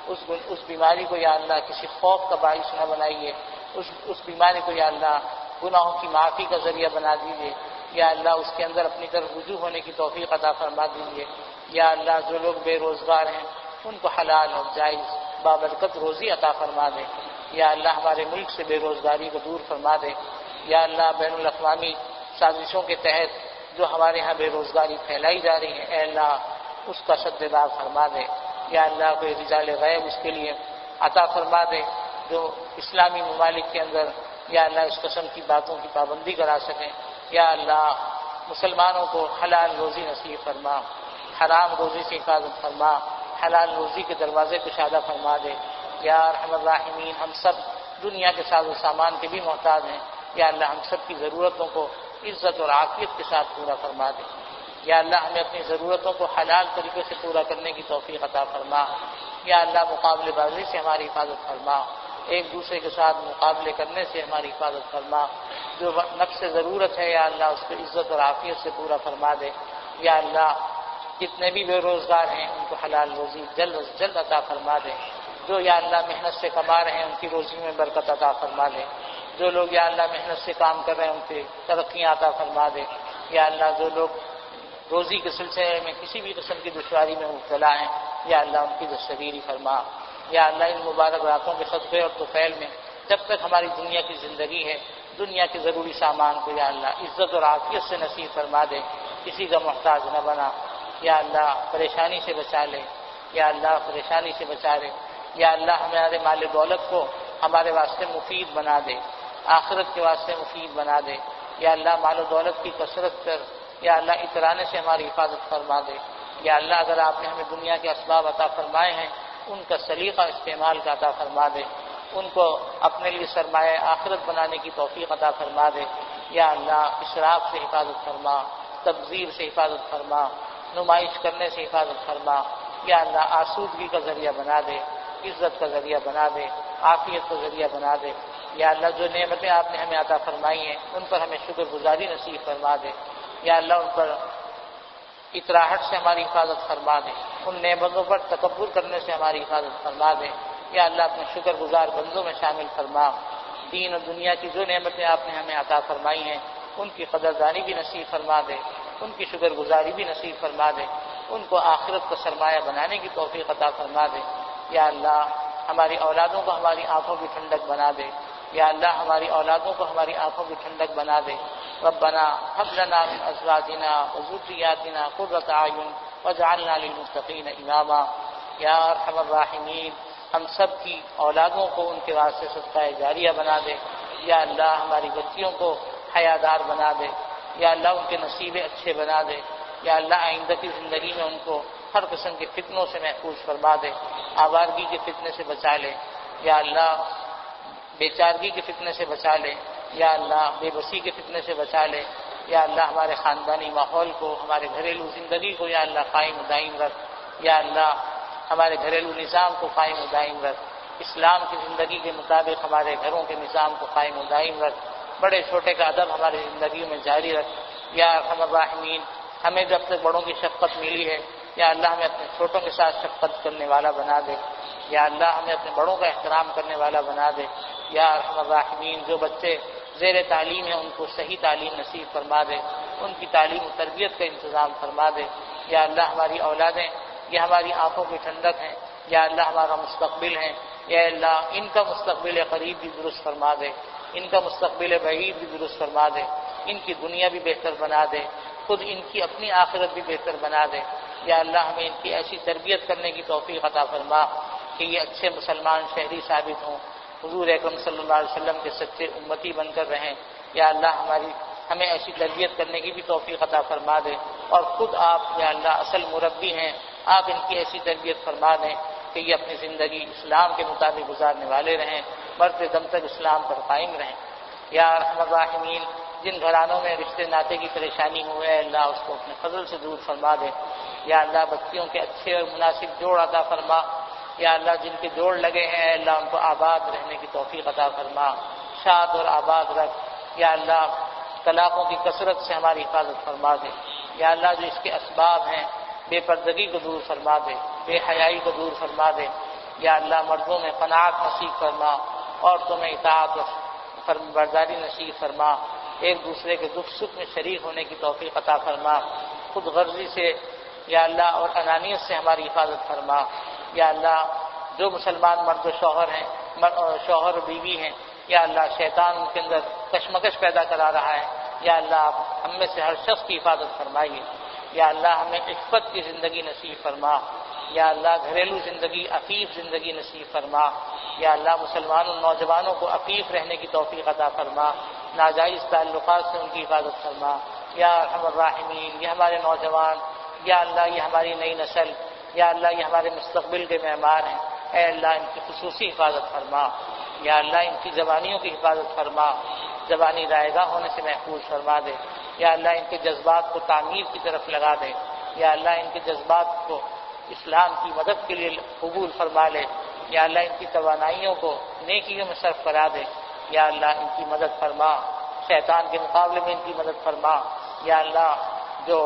اس بیماری کو یا اللہ کسی خوف کا باعث نہ بنائیے، اس بیماری کو یا اللہ گناہوں کی معافی کا ذریعہ بنا دیجیے، یا اللہ اس کے اندر اپنی طرف رجوع ہونے کی توفیق عطا فرما دیجیے، یا اللہ جو لوگ بے روزگار ہیں ان کو حلال اور جائز بابرکت روزی عطا فرما دے، یا اللہ ہمارے ملک سے بے روزگاری کو دور فرما دے، یا اللہ بین الاقوامی سازشوں کے تحت جو ہمارے ہاں بے روزگاری پھیلائی جا رہی ہے اے اللہ اس کا سدباب فرما دے، یا اللہ کوئی رجال غیب اس کے لیے عطا فرما دے جو اسلامی ممالک کے اندر یا اللہ اس قسم کی باتوں کی پابندی کرا سکیں، یا اللہ مسلمانوں کو حلال روزی نصیب فرما، حرام روزی سے حفاظت فرما، حلال روزی کے دروازے کشادہ فرما دے، یا ارحم الراحمین ہم سب دنیا کے ساز و سامان کے بھی محتاج ہیں، یا اللہ ہم سب کی ضرورتوں کو عزت اور عافیت کے ساتھ پورا فرما دے، یا اللہ ہمیں اپنی ضرورتوں کو حلال طریقے سے پورا کرنے کی توفیق عطا فرما، یا اللہ مقابلے بازی سے ہماری حفاظت فرما، ایک دوسرے کے ساتھ مقابلے کرنے سے ہماری حفاظت فرما، جو نفس ضرورت ہے یا اللہ اس کو عزت اور عافیت سے پورا فرما دے، یا اللہ جتنے بھی بے روزگار ہیں ان کو حلال روزی جلد از جلد عطا فرما دے، جو یا اللہ محنت سے کما رہے ہیں ان کی روزی میں برکت عطا فرما دے، جو لوگ یا اللہ محنت سے کام کر رہے ہیں ان کی ترقیاں عطا فرما دے، یا اللہ جو لوگ روزی کے سلسلے میں کسی بھی قسم کی دشواری میں مبتلا ہیں یا اللہ ان کی دستگیری فرما، یا اللہ ان مبارک راتوں کے صدقے اور طفیل میں جب تک ہماری دنیا کی زندگی ہے دنیا کے ضروری سامان کو یا اللہ عزت اور عافیت سے نصیب فرما دے، کسی کا محتاج نہ بنا، یا اللہ پریشانی سے بچا لے، یا اللہ پریشانی سے بچا لے، یا اللہ ہمارے مال دولت کو ہمارے واسطے مفید بنا دے، آخرت کے واسطے مفید بنا دے، یا اللہ مال و دولت کی کثرت پر یا اللہ اترانے سے ہماری حفاظت فرما دے، یا اللہ اگر آپ نے ہمیں دنیا کے اسباب عطا فرمائے ہیں ان کا سلیقہ استعمال کا عطا فرما دے، ان کو اپنے لیے سرمایہ آخرت بنانے کی توفیق عطا فرما دے، یا اللہ اسراف سے حفاظت فرما، تبذیر سے حفاظت فرما، نمائش کرنے سے حفاظت فرما، یا اللہ آسودگی کا ذریعہ بنا دے، عزت کا ذریعہ بنا دے، عافیت کا ذریعہ بنا دے، یا اللہ جو نعمتیں آپ نے ہمیں عطا فرمائی ہیں ان پر ہمیں شکر گزاری نصیب فرما دے، یا اللہ ان پر اتراہٹ سے ہماری حفاظت فرما دے، ان نعمتوں پر تکبر کرنے سے ہماری حفاظت فرما دے، یا اللہ اپنے شکر گزار بندوں میں شامل فرما، دین اور دنیا کی جو نعمتیں آپ نے ہمیں عطا فرمائی ہیں ان کی قدردانی بھی نصیب فرما دے، ان کی شکر گزاری بھی نصیب فرما دے، ان کو آخرت کا سرمایہ بنانے کی توفیق عطا فرما دے۔ یا اللہ ہماری اولادوں کو ہماری آنکھوں کی ٹھنڈک بنا دے، یا اللہ ہماری اولادوں کو ہماری آنکھوں کی ٹھنڈک بنا دے۔ ربنا هب لنا من ازواجنا وذرياتنا قرة اعین واجعلنا للمتقین اماما۔ یا ارحم الراحمین ہم سب کی اولادوں کو ان کے واسطے صدقہ جاریہ بنا دے۔ یا اللہ ہماری بچیوں کو حیادار بنا دے، یا اللہ ان کے نصیب اچھے بنا دے، یا اللہ آئندہ کی زندگی میں ان کو ہر قسم کے فتنوں سے محفوظ فرما دے، آوارگی کے فتنے سے بچا لے، یا اللہ بے چارگی کے فتنے سے بچا لے، یا اللہ بے بسی کے فتنے سے بچا لے، یا اللہ ہمارے خاندانی ماحول کو، ہمارے گھریلو زندگی کو یا اللہ قائم و دائم رکھ، یا اللہ ہمارے گھریلو نظام کو قائم و دائم رکھ، اسلام کی زندگی کے مطابق ہمارے گھروں کے نظام کو قائم و دائم رکھ، بڑے چھوٹے کا ادب ہماری زندگیوں میں جاری رکھ۔ یا ارحم الراحمین ہمیں جب تک بڑوں کی شفقت ملی ہے یا اللہ ہمیں اپنے چھوٹوں کے ساتھ شفقت کرنے والا بنا دے، یا اللہ ہمیں اپنے بڑوں کا احترام کرنے والا بنا دے۔ یا ارحم الراحمین جو بچے زیر تعلیم ہیں ان کو صحیح تعلیم نصیب فرما دے، ان کی تعلیم و تربیت کا انتظام فرما دے۔ یا اللہ ہماری اولادیں یہ ہماری آنکھوں کی ٹھنڈک ہیں، یا اللہ ہمارا مستقبل ہے، یا اللہ ان کا مستقبل قریب بھی درست فرما دے، ان کا مستقبل بعید بھی درست فرما دے، ان کی دنیا بھی بہتر بنا دے، خود ان کی اپنی آخرت بھی بہتر بنا دے۔ یا اللہ ہمیں ان کی ایسی تربیت کرنے کی توفیق عطا فرما کہ یہ اچھے مسلمان شہری ثابت ہوں، حضور اکرم صلی اللہ علیہ وسلم کے سچے امتی بن کر رہیں۔ یا اللہ ہمیں ایسی تربیت کرنے کی بھی توفیق عطا فرما دے، اور خود آپ یا اللہ اصل مربی ہیں، آپ ان کی ایسی تربیت فرما دیں کہ یہ اپنی زندگی اسلام کے مطابق گزارنے والے رہیں، مرتے دم تک اسلام پر قائم رہیں۔ یا ارحم الراحمین جن گھرانوں میں رشتے ناطے کی پریشانی ہوئے ہے اللہ اس کو اپنے فضل سے دور فرما دے۔ یا اللہ بچیوں کے اچھے اور مناسب جوڑ عطا فرما، یا اللہ جن کے جوڑ لگے ہیں اللہ ان کو آباد رہنے کی توفیق عطا فرما، شاد اور آباد رکھ۔ یا اللہ طلاقوں کی کثرت سے ہماری حفاظت فرما دے۔ یا اللہ جو اس کے اسباب ہیں بے پردگی کو دور فرما دے، بے حیائی کو دور فرما دے۔ یا اللہ مردوں میں قناعت نصیب فرما، عورتوں میں اطاعت اور فرمانبرداری نصیب فرما، ایک دوسرے کے دکھ سکھ میں شریک ہونے کی توفیق عطا فرما، خود غرضی سے یا اللہ اور انانیت سے ہماری حفاظت فرما۔ یا اللہ جو مسلمان مرد و شوہر ہیں، شوہر و بیوی ہیں، یا اللہ شیطان ان کے اندر کشمکش پیدا کرا رہا ہے، یا اللہ آپ ہم میں سے ہر شخص کی حفاظت فرمائیے۔ یا اللہ ہمیں عفت کی زندگی نصیب فرما، یا اللہ گھریلو زندگی عفیف زندگی نصیب فرما۔ یا اللہ مسلمان نوجوانوں کو عفیف رہنے کی توفیق عطا فرما، ناجائز تعلقات سے ان کی حفاظت فرما۔ یا ارحم الراحمین یہ ہمارے نوجوان، یا اللہ یہ ہماری نئی نسل، یا اللہ یہ ہمارے مستقبل کے معمار ہیں، اے اللہ ان کی خصوصی حفاظت فرما۔ یا اللہ ان کی زبانیوں کی حفاظت فرما، زبانی رائگاں ہونے سے محفوظ فرما دے۔ یا اللہ ان کے جذبات کو تعمیر کی طرف لگا دے، یا اللہ ان کے جذبات کو اسلام کی مدد کے لیے قبول فرما لے۔ یا اللہ ان کی توانائیوں کو نیکیوں میں صرف کرا دے۔ یا اللہ ان کی مدد فرما، شیطان کے مقابلے میں ان کی مدد فرما۔ یا اللہ جو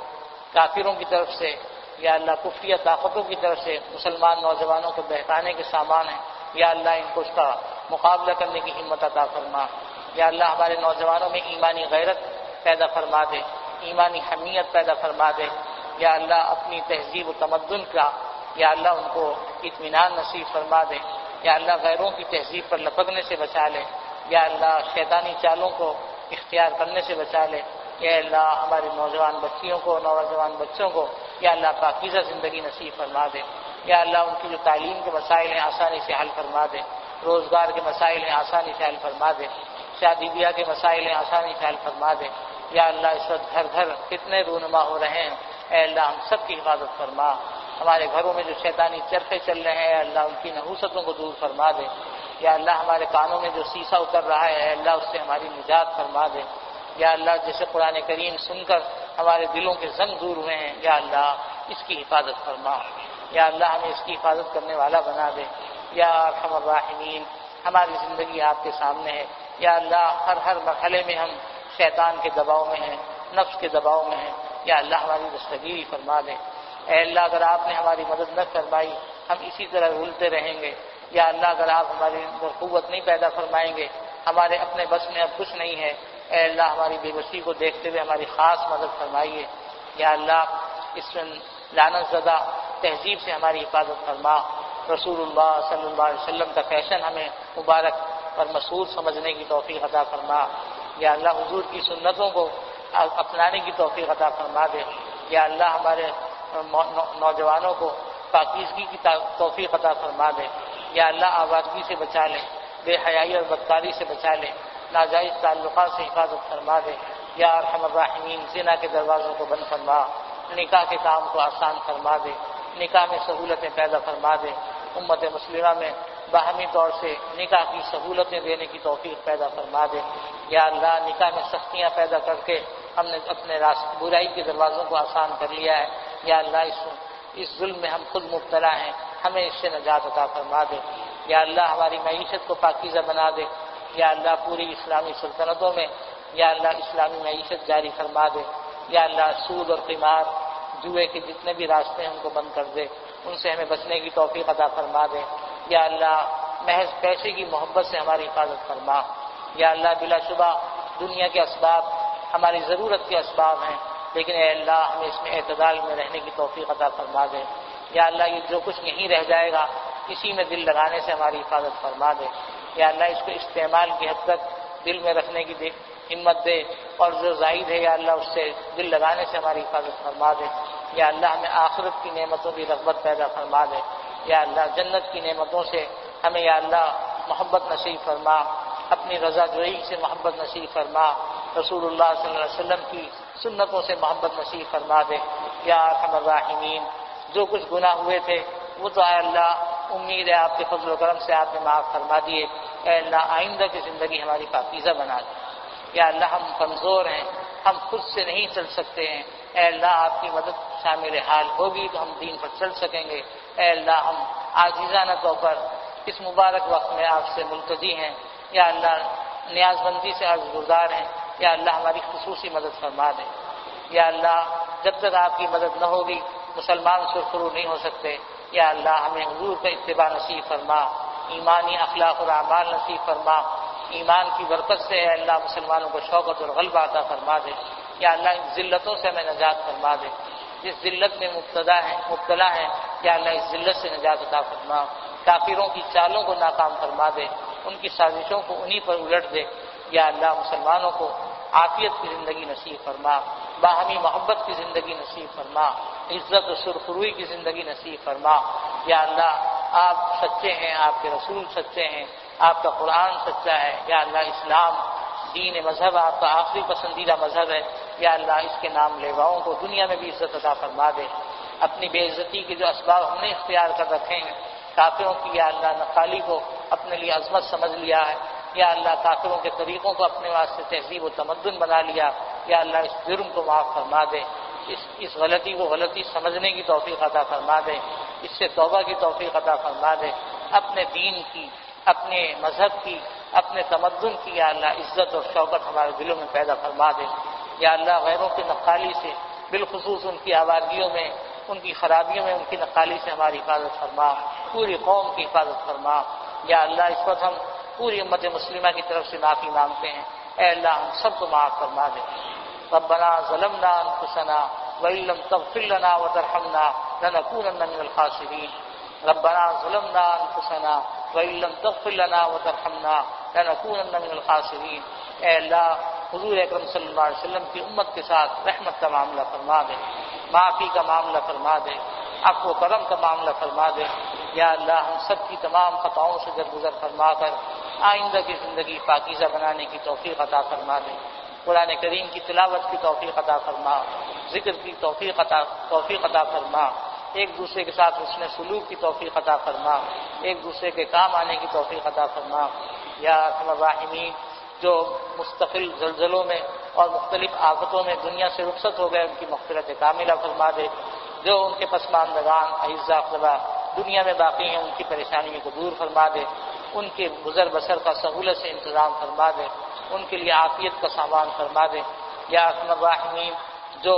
کافروں کی طرف سے یا اللہ کفریہ طاقتوں کی طرف سے مسلمان نوجوانوں کو بہکانے کے سامان ہیں، یا اللہ ان کو اس کا مقابلہ کرنے کی ہمت عطا فرما۔ یا اللہ ہمارے نوجوانوں میں ایمانی غیرت پیدا فرما دے، ایمانی حمیت پیدا فرما دے۔ یا اللہ اپنی تہذیب و تمدن کا یا اللہ ان کو اطمینان نصیب فرما دے۔ یا اللہ غیروں کی تہذیب پر لپکنے سے بچا لے، یا اللہ شیطانی چالوں کو اختیار کرنے سے بچا لے۔ یا اللہ ہمارے نوجوان بچیوں کو، نوجوان بچوں کو یا اللہ پاکیزہ زندگی نصیب فرما دے۔ یا اللہ ان کی جو تعلیم کے مسائل ہیں آسانی سے حل فرما دے، روزگار کے مسائل ہیں آسانی سے حل فرما دے، شادی بیاہ کے مسائل ہیں آسانی سے حل فرما دے۔ یا اللہ اس وقت گھر گھر کتنے رونما ہو رہے ہیں، اے اللہ ہم سب کی حفاظت فرما۔ ہمارے گھروں میں جو شیطانی چرخے چل رہے ہیں اے اللہ ان کی نحوستوں کو دور فرما دے۔ یا اللہ ہمارے کانوں میں جو سیسا اتر رہا ہے اے اللہ اس سے ہماری نجات فرما دے۔ یا اللہ جیسے قرآن کریم سن کر ہمارے دلوں کے زنگ دور ہوئے ہیں، یا اللہ اس کی حفاظت فرما۔ یا اللہ ہمیں اس کی حفاظت کرنے والا بنا دے۔ یا ارحم الراحمین ہماری زندگی آپ کے سامنے ہے، یا اللہ ہر مرحلے میں ہم شیطان کے دباؤ میں ہیں، نفس کے دباؤ میں ہیں، یا اللہ ہماری دستگیری فرما دے۔ اے اللہ اگر آپ نے ہماری مدد نہ فرمائی ہم اسی طرح رولتے رہیں گے، یا اللہ اگر آپ ہمارے اندر قوت نہیں پیدا فرمائیں گے ہمارے اپنے بس میں اب کچھ نہیں ہے، اے اللہ ہماری بے بسی کو دیکھتے ہوئے ہماری خاص مدد فرمائیے۔ یا اللہ اس لعنت زدہ تہذیب سے ہماری حفاظت فرما، رسول اللہ صلی اللہ علیہ وسلم کا فیشن ہمیں مبارک اور مسعود سمجھنے کی توفیق عطا فرما۔ یا اللہ حضور کی سنتوں کو اپنانے کی توفیق عطا فرما دے۔ یا اللہ ہمارے نوجوانوں کو پاکیزگی کی توفیق عطا فرما دے۔ یا اللہ آوارگی سے بچا لے، بے حیائی اور بدکاری سے بچا لے، ناجائز تعلقات سے حفاظت فرما دے۔ یا ارحم الراحمین زنا کے دروازوں کو بند فرما، نکاح کے کام کو آسان فرما دے، نکاح میں سہولتیں پیدا فرما دے، امت مسلمہ میں باہمی طور سے نکاح کی سہولتیں دینے کی توفیق پیدا فرما دے۔ یا اللہ نکاح میں سختیاں پیدا کر کے ہم نے اپنے برائی کے دروازوں کو آسان کر لیا ہے۔ یا اللہ اس ظلم میں ہم خود مبتلا ہیں، ہمیں اس سے نجات عطا فرما دے۔ یا اللہ ہماری معیشت کو پاکیزہ بنا دے۔ یا اللہ پوری اسلامی سلطنتوں میں یا اللہ اسلامی معیشت جاری فرما دے۔ یا اللہ سود اور قمار جوئے کے جتنے بھی راستے ہیں ان کو بند کر دے، ان سے ہمیں بچنے کی توفیق عطا فرما دے۔ یا اللہ محض پیسے کی محبت سے ہماری حفاظت فرما۔ یا اللہ بلا شبہ دنیا کے اسباب ہماری ضرورت کے اسباب ہیں، لیکن اے اللہ ہمیں اس میں اعتدال میں رہنے کی توفیق عطا فرما دے۔ یا اللہ یہ جو کچھ نہیں رہ جائے گا اسی میں دل لگانے سے ہماری حفاظت فرما دے۔ یا اللہ اس کو استعمال کی حد تک دل میں رکھنے کی ہمت دے، اور جو زائد ہے یا اللہ اس سے دل لگانے سے ہماری حفاظت فرما دے۔ یا اللہ ہمیں آخرت کی نعمتوں کی رغبت پیدا فرما دے۔ یا اللہ جنت کی نعمتوں سے ہمیں یا اللہ محبت نصیب فرما، اپنی رضا جوئی سے محبت نصیب فرما، رسول اللہ صلی اللہ علیہ وسلم کی سنتوں سے محبت نصیب فرما دے۔ یا ارحم الراحمین جو کچھ گناہ ہوئے تھے وہ تو اے اللہ امید ہے آپ کے فضل و کرم سے آپ نے معاف فرما دیے۔ اے اللہ آئندہ کی زندگی ہماری پاکیزہ بنا دے۔ یا اللہ ہم کمزور ہیں، ہم خود سے نہیں چل سکتے ہیں، اے اللہ آپ کی مدد شامل حال ہوگی تو ہم دین پر چل سکیں گے۔ اے اللہ ہم عاجزانہ طور پر اس مبارک وقت میں آپ سے ملتجی ہیں، یا اللہ نیاز بندی سے عرض گزار ہیں، یا اللہ ہماری خصوصی مدد فرما دے۔ یا اللہ جب تک آپ کی مدد نہ ہوگی مسلمان سرخرو نہیں ہو سکتے۔ یا اللہ ہمیں حضور کا اتباع نصیب فرما، ایمانی اخلاق اور اعمال نصیب فرما، ایمان کی برکت سے اے اللہ مسلمانوں کو شوکت اور غلبہ عطا فرما دے۔ یا اللہ ان ذلتوں سے ہمیں نجات فرما دے، جس ذلت میں مبتلا ہے یا اللہ اس ذلت سے نجات عطا فرما، کافروں کی چالوں کو ناکام فرما دے، ان کی سازشوں کو انہی پر الٹ دے۔ یا اللہ مسلمانوں کو عافیت کی زندگی نصیب فرما، باہمی محبت کی زندگی نصیب فرما، عزت و سرخروئی کی زندگی نصیب فرما۔ یا اللہ آپ سچے ہیں، آپ کے رسول سچے ہیں، آپ کا قرآن سچا ہے۔ یا اللہ اسلام دین مذہب آپ کا آخری پسندیدہ مذہب ہے۔ یا اللہ اس کے نام لیواؤں کو دنیا میں بھی عزت عطا فرما دے۔ اپنی بے عزتی کے جو اسباب ہم نے اختیار کر رکھے ہیں، کافروں کی یا اللہ نقالی کو اپنے لیے عظمت سمجھ لیا ہے، یا اللہ کافروں کے طریقوں کو اپنے واسطے تہذیب و تمدن بنا لیا، یا اللہ اس جرم کو معاف فرما دے، اس غلطی کو غلطی سمجھنے کی توفیق عطا فرما دے، اس سے توبہ کی توفیق عطا فرما دے، اپنے دین کی، اپنے مذہب کی، اپنے تمدن کی یا اللہ عزت اور شوکت ہمارے دلوں میں پیدا فرما دے۔ یا اللہ غیروں کی نقالی سے، بالخصوص ان کی آوارگیوں میں، ان کی خرابیوں میں ان کی نقالی سے ہماری حفاظت فرما، پوری قوم کی حفاظت فرما۔ یا اللہ اس وقت ہم پوری امت مسلمہ کی طرف سے معافی مانگتے ہیں، اے اللہ ہم سب کو معاف فرما دے۔ ربنا ظلمنا انفسنا وان لم تغفر لنا وترحمنا لنكونن من الخاسرین۔ ربنا ظلمنا انفسنا وان لم تغفر لنا وترحمنا لنكونن من الخاسرین۔ اے اللہ حضور اکرم صلی اللہ علیہ وسلم کی امت کے ساتھ رحمت کا معاملہ فرما دے، معافی کا معاملہ فرما دے، عفو و کرم کا معاملہ فرما دے۔ یا اللہ ہم سب کی تمام خطاؤں سے درگزر فرما کر آئندہ کی زندگی پاکیزہ بنانے کی توفیق عطا فرما دے۔ قرآن کریم کی تلاوت کی توفیق عطا فرما، ذکر کی توفیق عطا فرما، ایک دوسرے کے ساتھ حسن سلوک کی توفیق عطا فرما، ایک دوسرے کے کام آنے کی توفیق عطا فرما۔ یا ارحم الراحمین جو مستقل زلزلوں میں اور مختلف آفتوں میں دنیا سے رخصت ہو گئے ان کی مغفرت کاملہ فرما دے، جو ان کے پسماندگان اعزاء اقربا دنیا میں باقی ہیں ان کی پریشانیوں کو دور فرما دے، ان کے گزر بسر کا سہولت سے انتظام فرما دے، ان کے لیے عافیت کا سامان فرما دے۔ یا ارحم الراحمین جو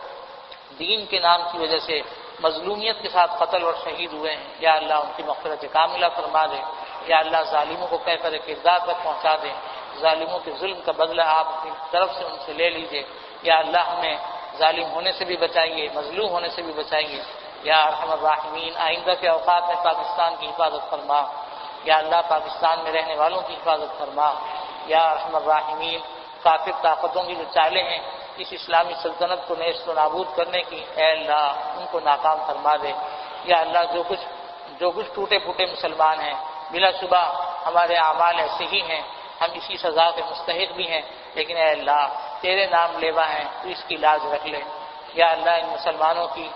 دین کے نام کی وجہ سے مظلومیت کے ساتھ قتل اور شہید ہوئے ہیں، یا اللہ ان کی مغفرت کاملہ فرما دے۔ یا اللہ ظالموں کو کیفر کردار تک پہنچا دیں، ظالموں کے ظلم کا بدلہ آپ اپنی طرف سے ان سے لے لیجیے، یا اللہ ہمیں ظالم ہونے سے بھی بچائیے، مظلوم ہونے سے بھی بچائیے، یا ارحم الراحمین آئندہ کے اوقات میں پاکستان کی حفاظت فرما، یا اللہ پاکستان میں رہنے والوں کی حفاظت فرما، یا ارحم الراحمین کافر طاقتوں کی جو چالیں ہیں اس اسلامی سلطنت کو نیست و نابود کرنے کی، اے اللہ ان کو ناکام فرما دے، یا اللہ جو کچھ ٹوٹے پھوٹے مسلمان ہیں بلا شبہ ہمارے اعمال ایسے ہی ہیں، ہم اسی سزا کے مستحق بھی ہیں، لیکن اے اللہ تیرے نام لیوا ہیں تو اس کی لاج رکھ لے، یا اللہ ان مسلمانوں کی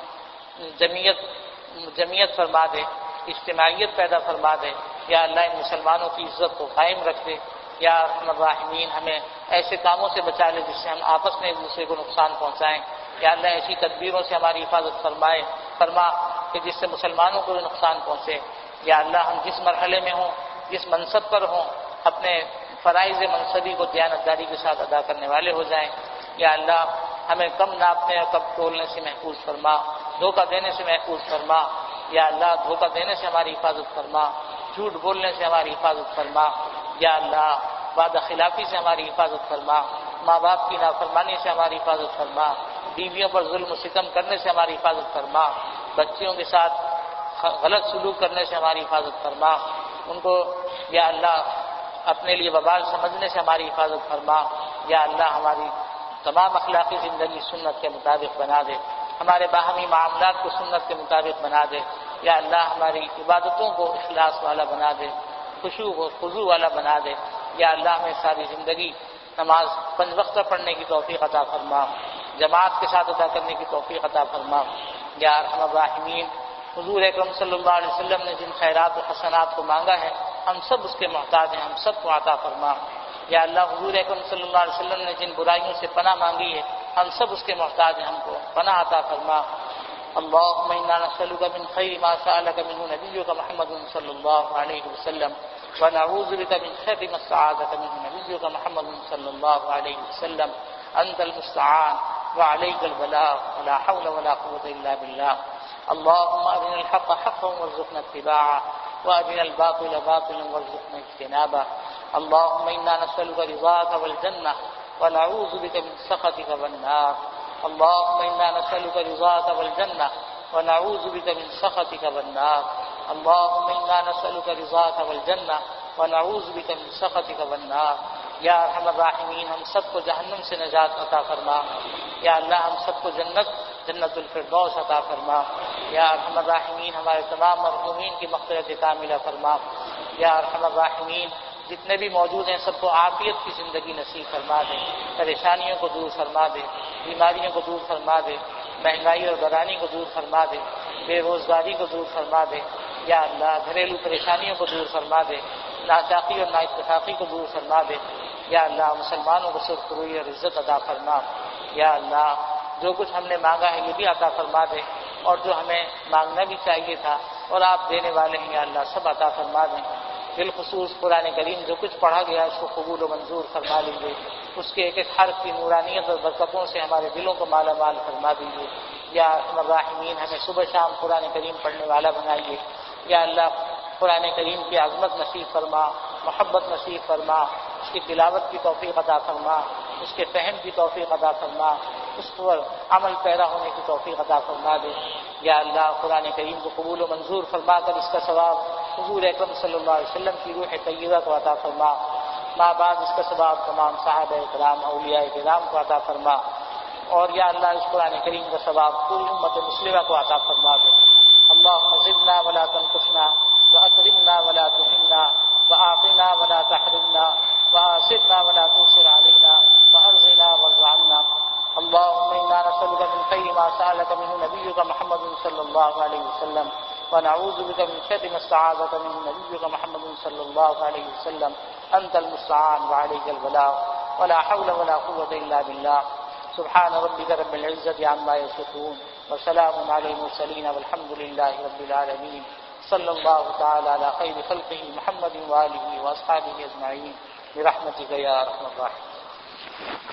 جمعیت فرما دے، اجتماعیت پیدا فرما دے، یا اللہ ان مسلمانوں کی عزت کو قائم رکھ دے، یا ارحم الراحمین ہمیں ایسے کاموں سے بچا لے جس سے ہم آپس میں ایک دوسرے کو نقصان پہنچائیں، یا اللہ ایسی تدبیروں سے ہماری حفاظت فرما کہ جس سے مسلمانوں کو بھی نقصان پہنچے، یا اللہ ہم جس مرحلے میں ہوں، جس منصب پر ہوں، اپنے فرائض منصبی کو دیانتداری کے ساتھ ادا کرنے والے ہو جائیں، یا اللہ ہمیں کم ناپنے اور کم تولنے سے محفوظ فرما، دھوکہ دینے سے محفوظ فرما، یا اللہ دھوکہ دینے سے ہماری حفاظت فرما، جھوٹ بولنے سے ہماری حفاظت فرما، یا اللہ وعدہ خلافی سے ہماری حفاظت فرما، ماں باپ کی نافرمانی سے ہماری حفاظت فرما، بیویوں پر ظلم و ستم کرنے سے ہماری حفاظت فرما، بچیوں کے ساتھ غلط سلوک کرنے سے ہماری حفاظت فرما، ان کو یا اللہ اپنے لیے وبال سمجھنے سے ہماری حفاظت فرما، یا اللہ ہماری تمام اخلاقی زندگی سنت کے مطابق بنا دے، ہمارے باہمی معاملات کو سنت کے مطابق بنا دے، یا اللہ ہماری عبادتوں کو اخلاص والا بنا دے، خشوع و خضوع والا بنا دے، یا اللہ ہمیں ساری زندگی نماز 5 وقت پڑھنے کی توفیق عطا فرما، جماعت کے ساتھ ادا کرنے کی توفیق عطا فرما، یا ارحم الراحمین حضور اکرم صلی اللہ علیہ وسلم نے جن خیرات و حسنات کو مانگا ہے ہم سب اس کے محتاج ہیں، ہم سب کو عطا فرما، یا اللہ حضور اکرم صلی اللہ علیہ وسلم نے جن برائیوں سے پناہ مانگی ہے ہم سب اس کے محتاج ہیں، ہم کو پناہ عطا فرما۔ اللهم انا نسألك من خير ما سألك منه نبيك محمد صلى الله عليه وسلم ونعوذ بك من شر ما استعاذك منه نبيك محمد صلى الله عليه وسلم، أنت المستعان وعليك البلاغ ولا حول ولا قوة إلا بالله۔ اللهم أرنا الحق حقا وارزقنا اتباعه وأرنا الباطل باطلا وارزقنا اجتنابه۔ اللهم إنا نسألك رضاك والجنة ونعوذ بك من سخطك والنار۔ اللهم إنا نسألك رضاك والجنة ونعوذ بك من سخطك والنار۔ اللهم إنا نسألك رضاك والجنة ونعوذ بك من سخطك والنار۔ یا ارحم الراحمین ہم سب کو جہنم سے نجات عطا فرما، یا اللہ ہم سب کو جنت الفردوس عطا فرما، یا ارحم الراحمین ہمارے تمام مرحومین کی مغفرت کاملہ فرما، یا ارحم الراحمین جتنے بھی موجود ہیں سب کو عافیت کی زندگی نصیب فرما دے، پریشانیوں کو دور فرما دے، بیماریوں کو دور فرما دے، مہنگائی اور برانی کو دور فرما دے، بے روزگاری کو دور فرما دے، یا اللہ گھریلو پریشانیوں کو دور فرما دے، ناچاقی اور نااتفاقی کو دور فرما دے، یا اللہ مسلمانوں کو سرخروئی اور عزت عطا فرما، یا اللہ جو کچھ ہم نے مانگا ہے یہ بھی عطا فرما دے، اور جو ہمیں مانگنا بھی چاہیے تھا اور آپ دینے والے ہیں یا اللہ سب عطا فرما دیں۔ بالخصوص قرآن کریم جو کچھ پڑھا گیا اس کو قبول و منظور فرما لیجیے، اس کے ایک ایک حرف کی نورانیت اور برکتوں سے ہمارے دلوں کو مالا مال فرما دیجیے، یا ارحم الراحمین ہمیں صبح شام قرآن کریم پڑھنے والا بنائیے، یا اللہ قرآن کریم کی عظمت نصیب فرما، محبت نصیب فرما، اس کی تلاوت کی توفیق عطا فرما، اس کے فہم کی توفیق عطا فرما، اس پر عمل پیدا ہونے کی توفیق عطا فرما دے، یا اللہ قرآن کریم کو قبول و منظور فرما کر اس کا ثواب حضور اکرم صلی اللہ علیہ وسلم کی روح طیبہ کو عطا فرما، ماں بعد اس کا ثواب تمام صحابہ کرام اولیاء کرام کو عطا فرما، اور یا اللہ اس قرآن کریم کا ثواب پوری امت مسلمہ کو عطا فرما دے۔ اللهم زدنا ولا تنقصنا واكرمنا ولا تهنا واعطنا ولا تحرمنا وآثرنا ولا تؤثر علينا وارضنا وارض عنا۔ اللهم انا نسألك من خير ما سألك منه نبيك محمد صلى الله عليه وسلم ونعوذ بك من شر ما استعاذك منه نبيك محمد صلى الله عليه وسلم، أنت المستعان وعليك البلاغ ولا حول ولا قوة إلا بالله۔ سبحان ربك رب العزة عما يصفون وسلام على المرسلين والحمد لله رب العالمين۔ صلى الله تعالى على خير خلقه محمد وآله وأصحابه أجمعين برحمتك يا أرحم الراحمين۔